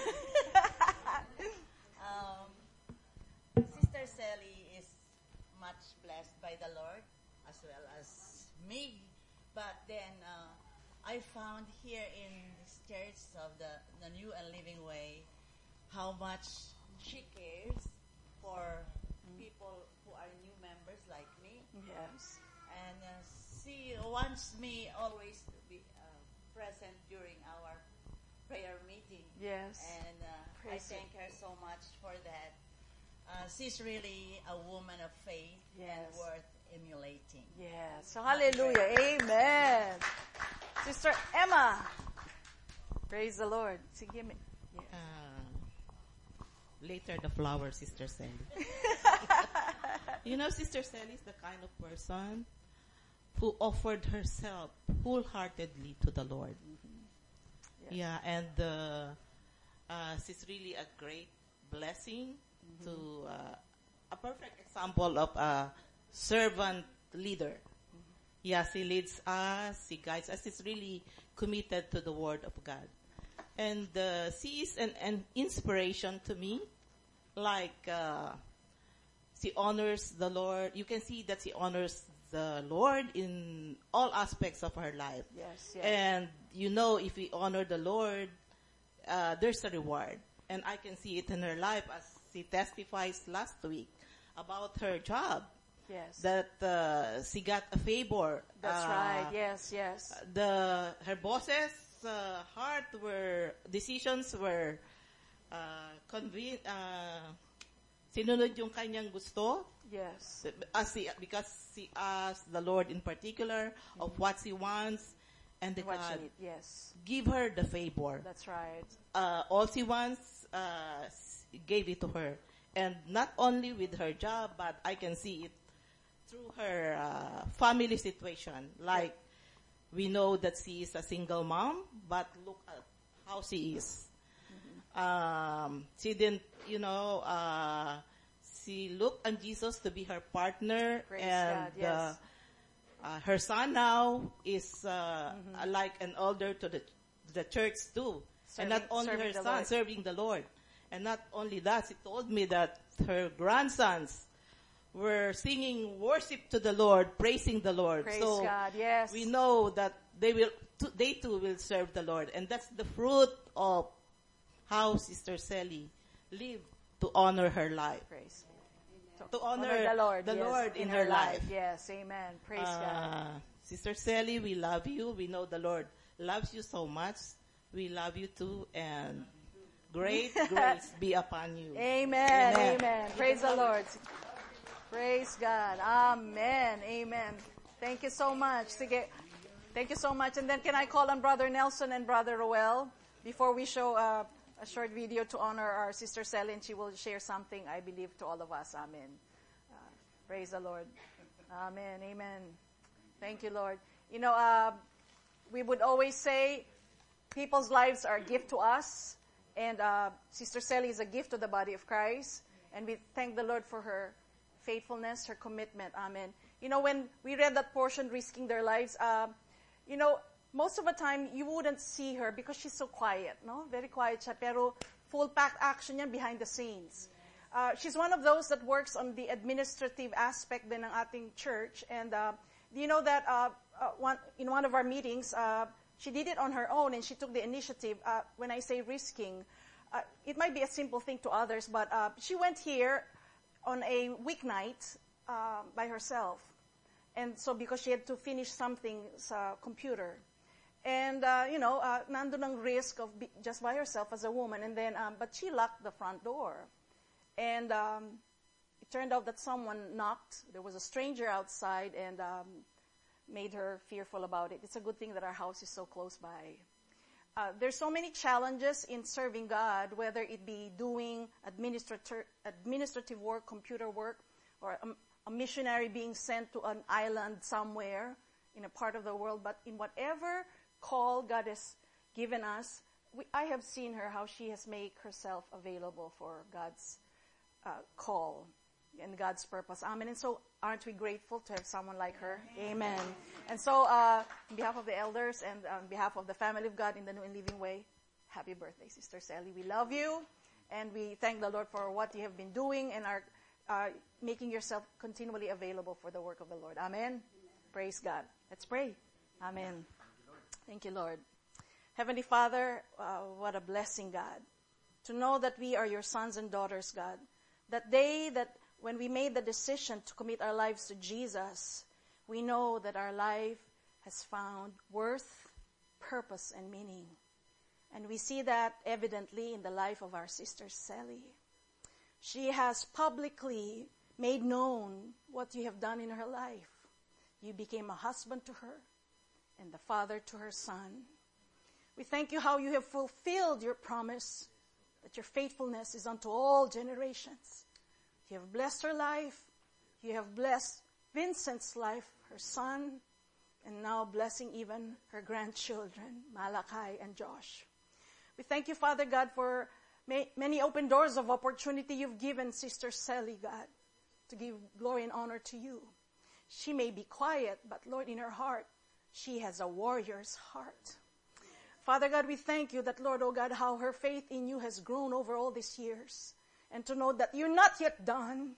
um, Sister Sally is much blessed by the Lord as well as me. But then uh, I found here in this church of the, the New and Living Way how much she cares for mm. people who are new members like me. Yes. And uh, she wants me always to be uh, present during our prayer meeting. Yes. And uh, I Praise thank her so much for that. Uh, she's really a woman of faith and Yes. worth emulating. Yes. So hallelujah. Amen. Sister Emma. Praise the Lord. Sige, me- yes. Uh, later the flower, Sister Sally. You know, Sister Sally is the kind of person who offered herself wholeheartedly to the Lord. Yes. Yeah, and uh, uh, she's really a great blessing to uh, a perfect example of a servant leader. Yeah, she leads us, she guides us. She's really committed to the Word of God. And uh, she is an, an inspiration to me. Like, uh, she honors the Lord. You can see that she honors the Lord in all aspects of her life. Yes, yes. And you know, if we honor the Lord, uh, there's a reward. And I can see it in her life as she testifies last week about her job. Yes. That uh, she got a favor. That's Uh, right. Yes, yes. The her bosses' uh, heart were decisions were uh, conven- uh, sinunod yung kanyang gusto. Yes. As he, because she asked the Lord in particular of what she wants, and the What God she need. Yes. give her the favor. That's right. Uh, all she wants, uh, s- gave it to her. And not only with her job, but I can see it through her uh, family situation. Like, we know that she is a single mom, but look at how she is. Um, she didn't, you know, uh, she looked on Jesus to be her partner, Praise and God, yes. uh, uh, her son now is uh, like an elder to the the church too, and not Serving- only serving her the son Lord. serving the Lord, and not only that, she told me that her grandsons were singing worship to the Lord, praising the Lord. Praise so God. Yes. we know that they will, t- they too will serve the Lord, and that's the fruit of how Sister Sally lived to honor her life, Praise. to honor, Honor the Lord. the yes, Lord in, her life. Yes. Amen. Praise God. Uh, Sister Sally, we love you. We know the Lord loves you so much. We love you too, and great grace be upon you. Amen. Amen. Amen. Praise the Lord. Praise God. Amen. Amen. Thank you so much. Sige. Thank you so much. And then can I call on Brother Nelson and Brother Roel before we show uh, a short video to honor our Sister Sally, and she will share something, I believe, to all of us. Amen. Uh, praise the Lord. Amen. Amen. Thank you, Lord. You know, uh, we would always say people's lives are a gift to us, and uh, Sister Sally is a gift to the body of Christ, and we thank the Lord for her faithfulness, her commitment. Amen. You know, when we read that portion, risking their lives, uh, you know, most of the time, you wouldn't see her because she's so quiet, no? Very quiet siya, pero full-packed action yan behind the scenes. Uh, she's one of those that works on the administrative aspect din ng ating church, and uh, do you know that uh, uh, one, in one of our meetings, uh, she did it on her own, and she took the initiative. Uh, when I say risking, uh, it might be a simple thing to others, but uh, she went here on a weeknight uh, by herself. And so because she had to finish something sa computer. And, uh, you know, uh, nandun ang risk of be just by herself as a woman. And then, um, but she locked the front door. And um, it turned out that someone knocked. There was a stranger outside and um, made her fearful about it. It's a good thing that our house is so close by. Uh, there's so many challenges in serving God, whether it be doing administrator, administrative work, computer work, or a, a missionary being sent to an island somewhere in a part of the world. But in whatever call God has given us, we, I have seen her, how she has made herself available for God's uh, call and God's purpose. Amen. And so, aren't we grateful to have someone like her? Amen. Amen. And so, uh, on behalf of the elders and on behalf of the family of God in the New and Living Way, happy birthday, Sister Sally. We love you, and we thank the Lord for what you have been doing and are uh, making yourself continually available for the work of the Lord. Amen. Amen. Praise God. Let's pray. Amen. Thank you, Lord. Heavenly Father, uh, what a blessing, God, to know that we are your sons and daughters, God. That day that when we made the decision to commit our lives to Jesus, we know that our life has found worth, purpose, and meaning. And we see that evidently in the life of our sister Sally. She has publicly made known what you have done in her life. You became a husband to her and the father to her son. We thank you how you have fulfilled your promise that your faithfulness is unto all generations. You have blessed her life. You have blessed Vincent's life, her son, and now blessing even her grandchildren, Malachi and Josh. We thank you, Father God, for may, many open doors of opportunity you've given Sister Sally, God, to give glory and honor to you. She may be quiet, but Lord, in her heart, she has a warrior's heart. Father God, we thank you that, Lord, oh God, how her faith in you has grown over all these years. And to know that you're not yet done.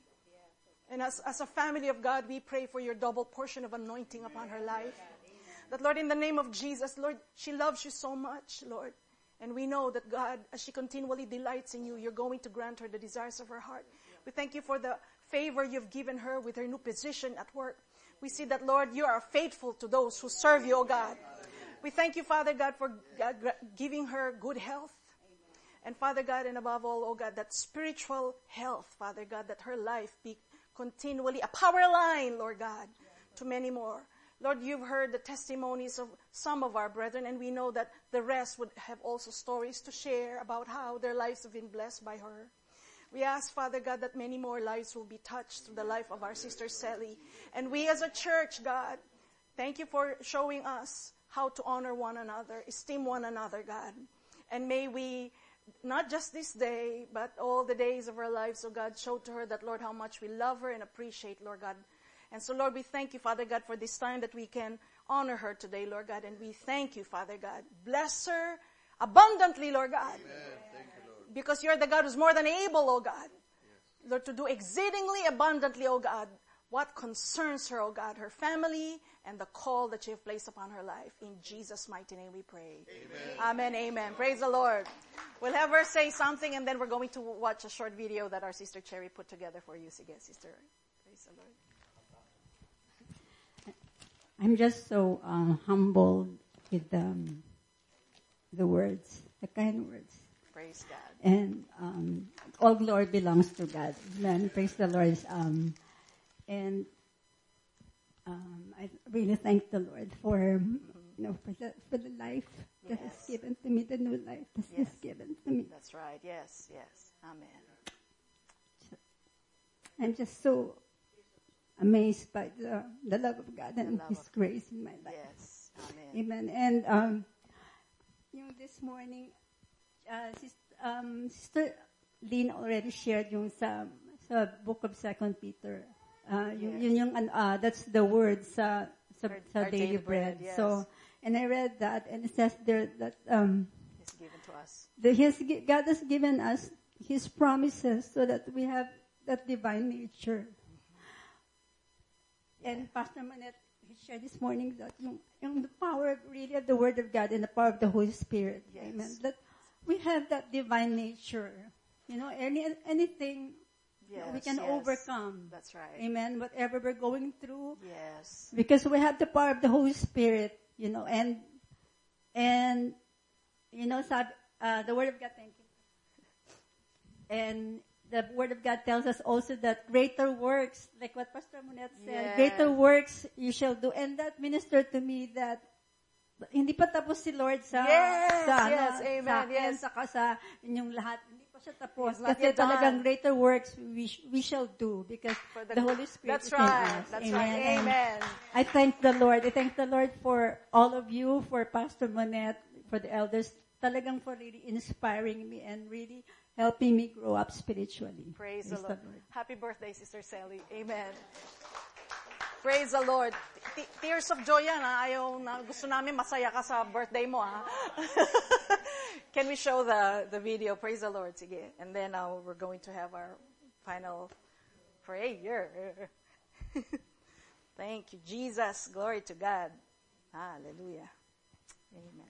And as, as a family of God, we pray for your double portion of anointing upon her life. That, Lord, in the name of Jesus, Lord, she loves you so much, Lord. And we know that, God, as she continually delights in you, you're going to grant her the desires of her heart. We thank you for the favor you've given her with her new position at work. We see that, Lord, you are faithful to those who serve you, oh God. We thank you, Father God, for God giving her good health. And Father God, and above all, oh God, that spiritual health, Father God, that her life be continually a power line, Lord God, to many more. Lord, you've heard the testimonies of some of our brethren, and we know that the rest would have also stories to share about how their lives have been blessed by her. We ask, Father God, that many more lives will be touched through the life of our sister Sally. And we as a church, God, thank you for showing us how to honor one another, esteem one another, God. And may we, not just this day, but all the days of our lives, oh God, show to her that, Lord, how much we love her and appreciate, Lord God. And so, Lord, we thank you, Father God, for this time that we can honor her today, Lord God. And we thank you, Father God. Bless her abundantly, Lord God. Amen. Thank you, Lord. Because you're the God who's more than able, oh God. Yes. Lord, to do exceedingly abundantly, oh God, what concerns her, oh God, her family, and the call that you have placed upon her life. In Jesus' mighty name we pray. Amen. Amen. Amen. Praise the Lord. We'll have her say something, and then we're going to watch a short video that our sister Cherry put together for you. Sige, sister. Praise the Lord. I'm just so uh, humbled with um, the words, the kind words. Praise God. And um, all glory belongs to God. Amen. Praise the Lord. Um, and um, I really thank the Lord for, mm-hmm. you know, for the, for the life yes. that has given to me, the new life that yes. has given to me. That's right. Yes, yes. Amen. I'm just so amazed by the, the love of God and love His of grace in my life. Yes. Amen. Amen. And um, you know, this morning, uh, Sister, um, Sister Lynn already shared yung sa, sa book of Second Peter. Uh, yes. yun, yun yung, uh, that's the word sa, sa, Our, sa our daily, daily bread. bread yes. So, and I read that, and it says there that um, He's given to us. that his, God has given us His promises so that we have that divine nature. Mm-hmm. And Pastor Manette, he shared this morning that yung, yung the power of, really of the Word of God and the power of the Holy Spirit. Yes. Amen. That we have that divine nature. You know, any anything Yes, we can yes. overcome. That's right. Amen. Whatever we're going through. Yes. Because we have the power of the Holy Spirit, you know, and, and, you know, sab, uh, the Word of God, thank you. And the Word of God tells us also that greater works, like what Pastor Monette said, Yeah. greater works you shall do. And that ministered to me that hindi pa tapos si Lord sa, Yes, sa, yes, ano, amen, sa akin, yes. saka sa inyong lahat. Hindi pa siya tapos. It's not Kasi yet done. talagang greater works we, sh- we shall do because For the, Holy Spirit That's is in right. us. That's Amen. right. And Amen. I thank the Lord. I thank the Lord for all of you, for Pastor Monette, for the elders, talagang for really inspiring me and really helping me grow up spiritually. Praise, Praise the, Lord. the Lord. Happy birthday, Sister Sally. Amen. Praise the Lord. T- tears of joy yan, ha? Ayaw na, gusto namin masaya ka sa birthday mo, ha? Can we show the, the video? Praise the Lord. Sige. And then uh, we're going to have our final prayer. Thank you, Jesus. Glory to God. Hallelujah. Amen.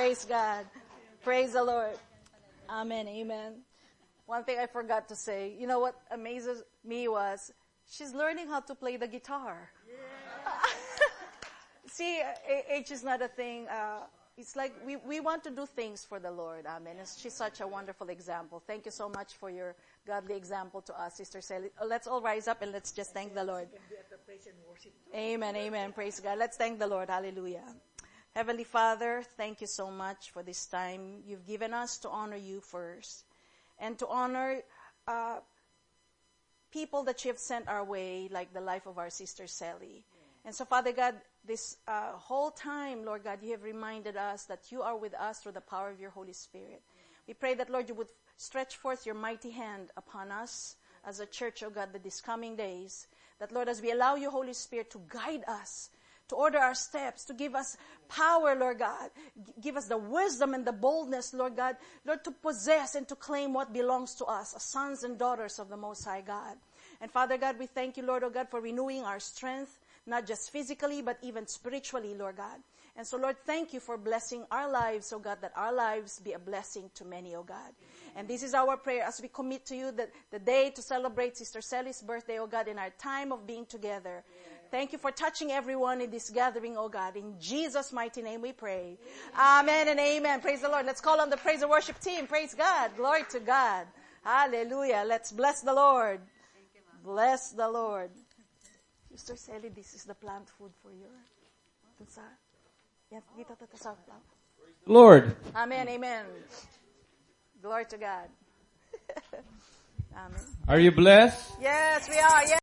Praise God. Praise the Lord. Amen. Amen. One thing I forgot to say, you know what amazes me was she's learning how to play the guitar. Yeah. See, age is not a thing. Uh, it's like we, we want to do things for the Lord. Amen. And she's such a wonderful example. Thank you so much for your godly example to us, Sister Sally. Let's all rise up and let's just thank the Lord. Amen. Amen. Praise God. Let's thank the Lord. Hallelujah. Heavenly Father, thank you so much for this time you've given us to honor you first and to honor uh, people that you have sent our way, like the life of our sister Sally. And so, Father God, this uh, whole time, Lord God, you have reminded us that you are with us through the power of your Holy Spirit. We pray that, Lord, you would stretch forth your mighty hand upon us as a church, oh God, that these coming days, that, Lord, as we allow your Holy Spirit to guide us, to order our steps, to give us power, Lord God. G- give us the wisdom and the boldness, Lord God, Lord, to possess and to claim what belongs to us as sons and daughters of the Most High God. And Father God, we thank you, Lord, oh God, for renewing our strength, not just physically, but even spiritually, Lord God. And so, Lord, thank you for blessing our lives, oh God, that our lives be a blessing to many, oh God. And this is our prayer as we commit to you that the day to celebrate Sister Sally's birthday, oh God, in our time of being together. Thank you for touching everyone in this gathering, oh God. In Jesus' mighty name we pray. Amen and amen. Praise the Lord. Let's call on the praise and worship team. Praise God. Glory to God. Hallelujah. Let's bless the Lord. Bless the Lord. Sister Sally, this is the plant food for you. Lord. Amen, amen. Glory to God. Amen. Are you blessed? Yes, we are. Yes.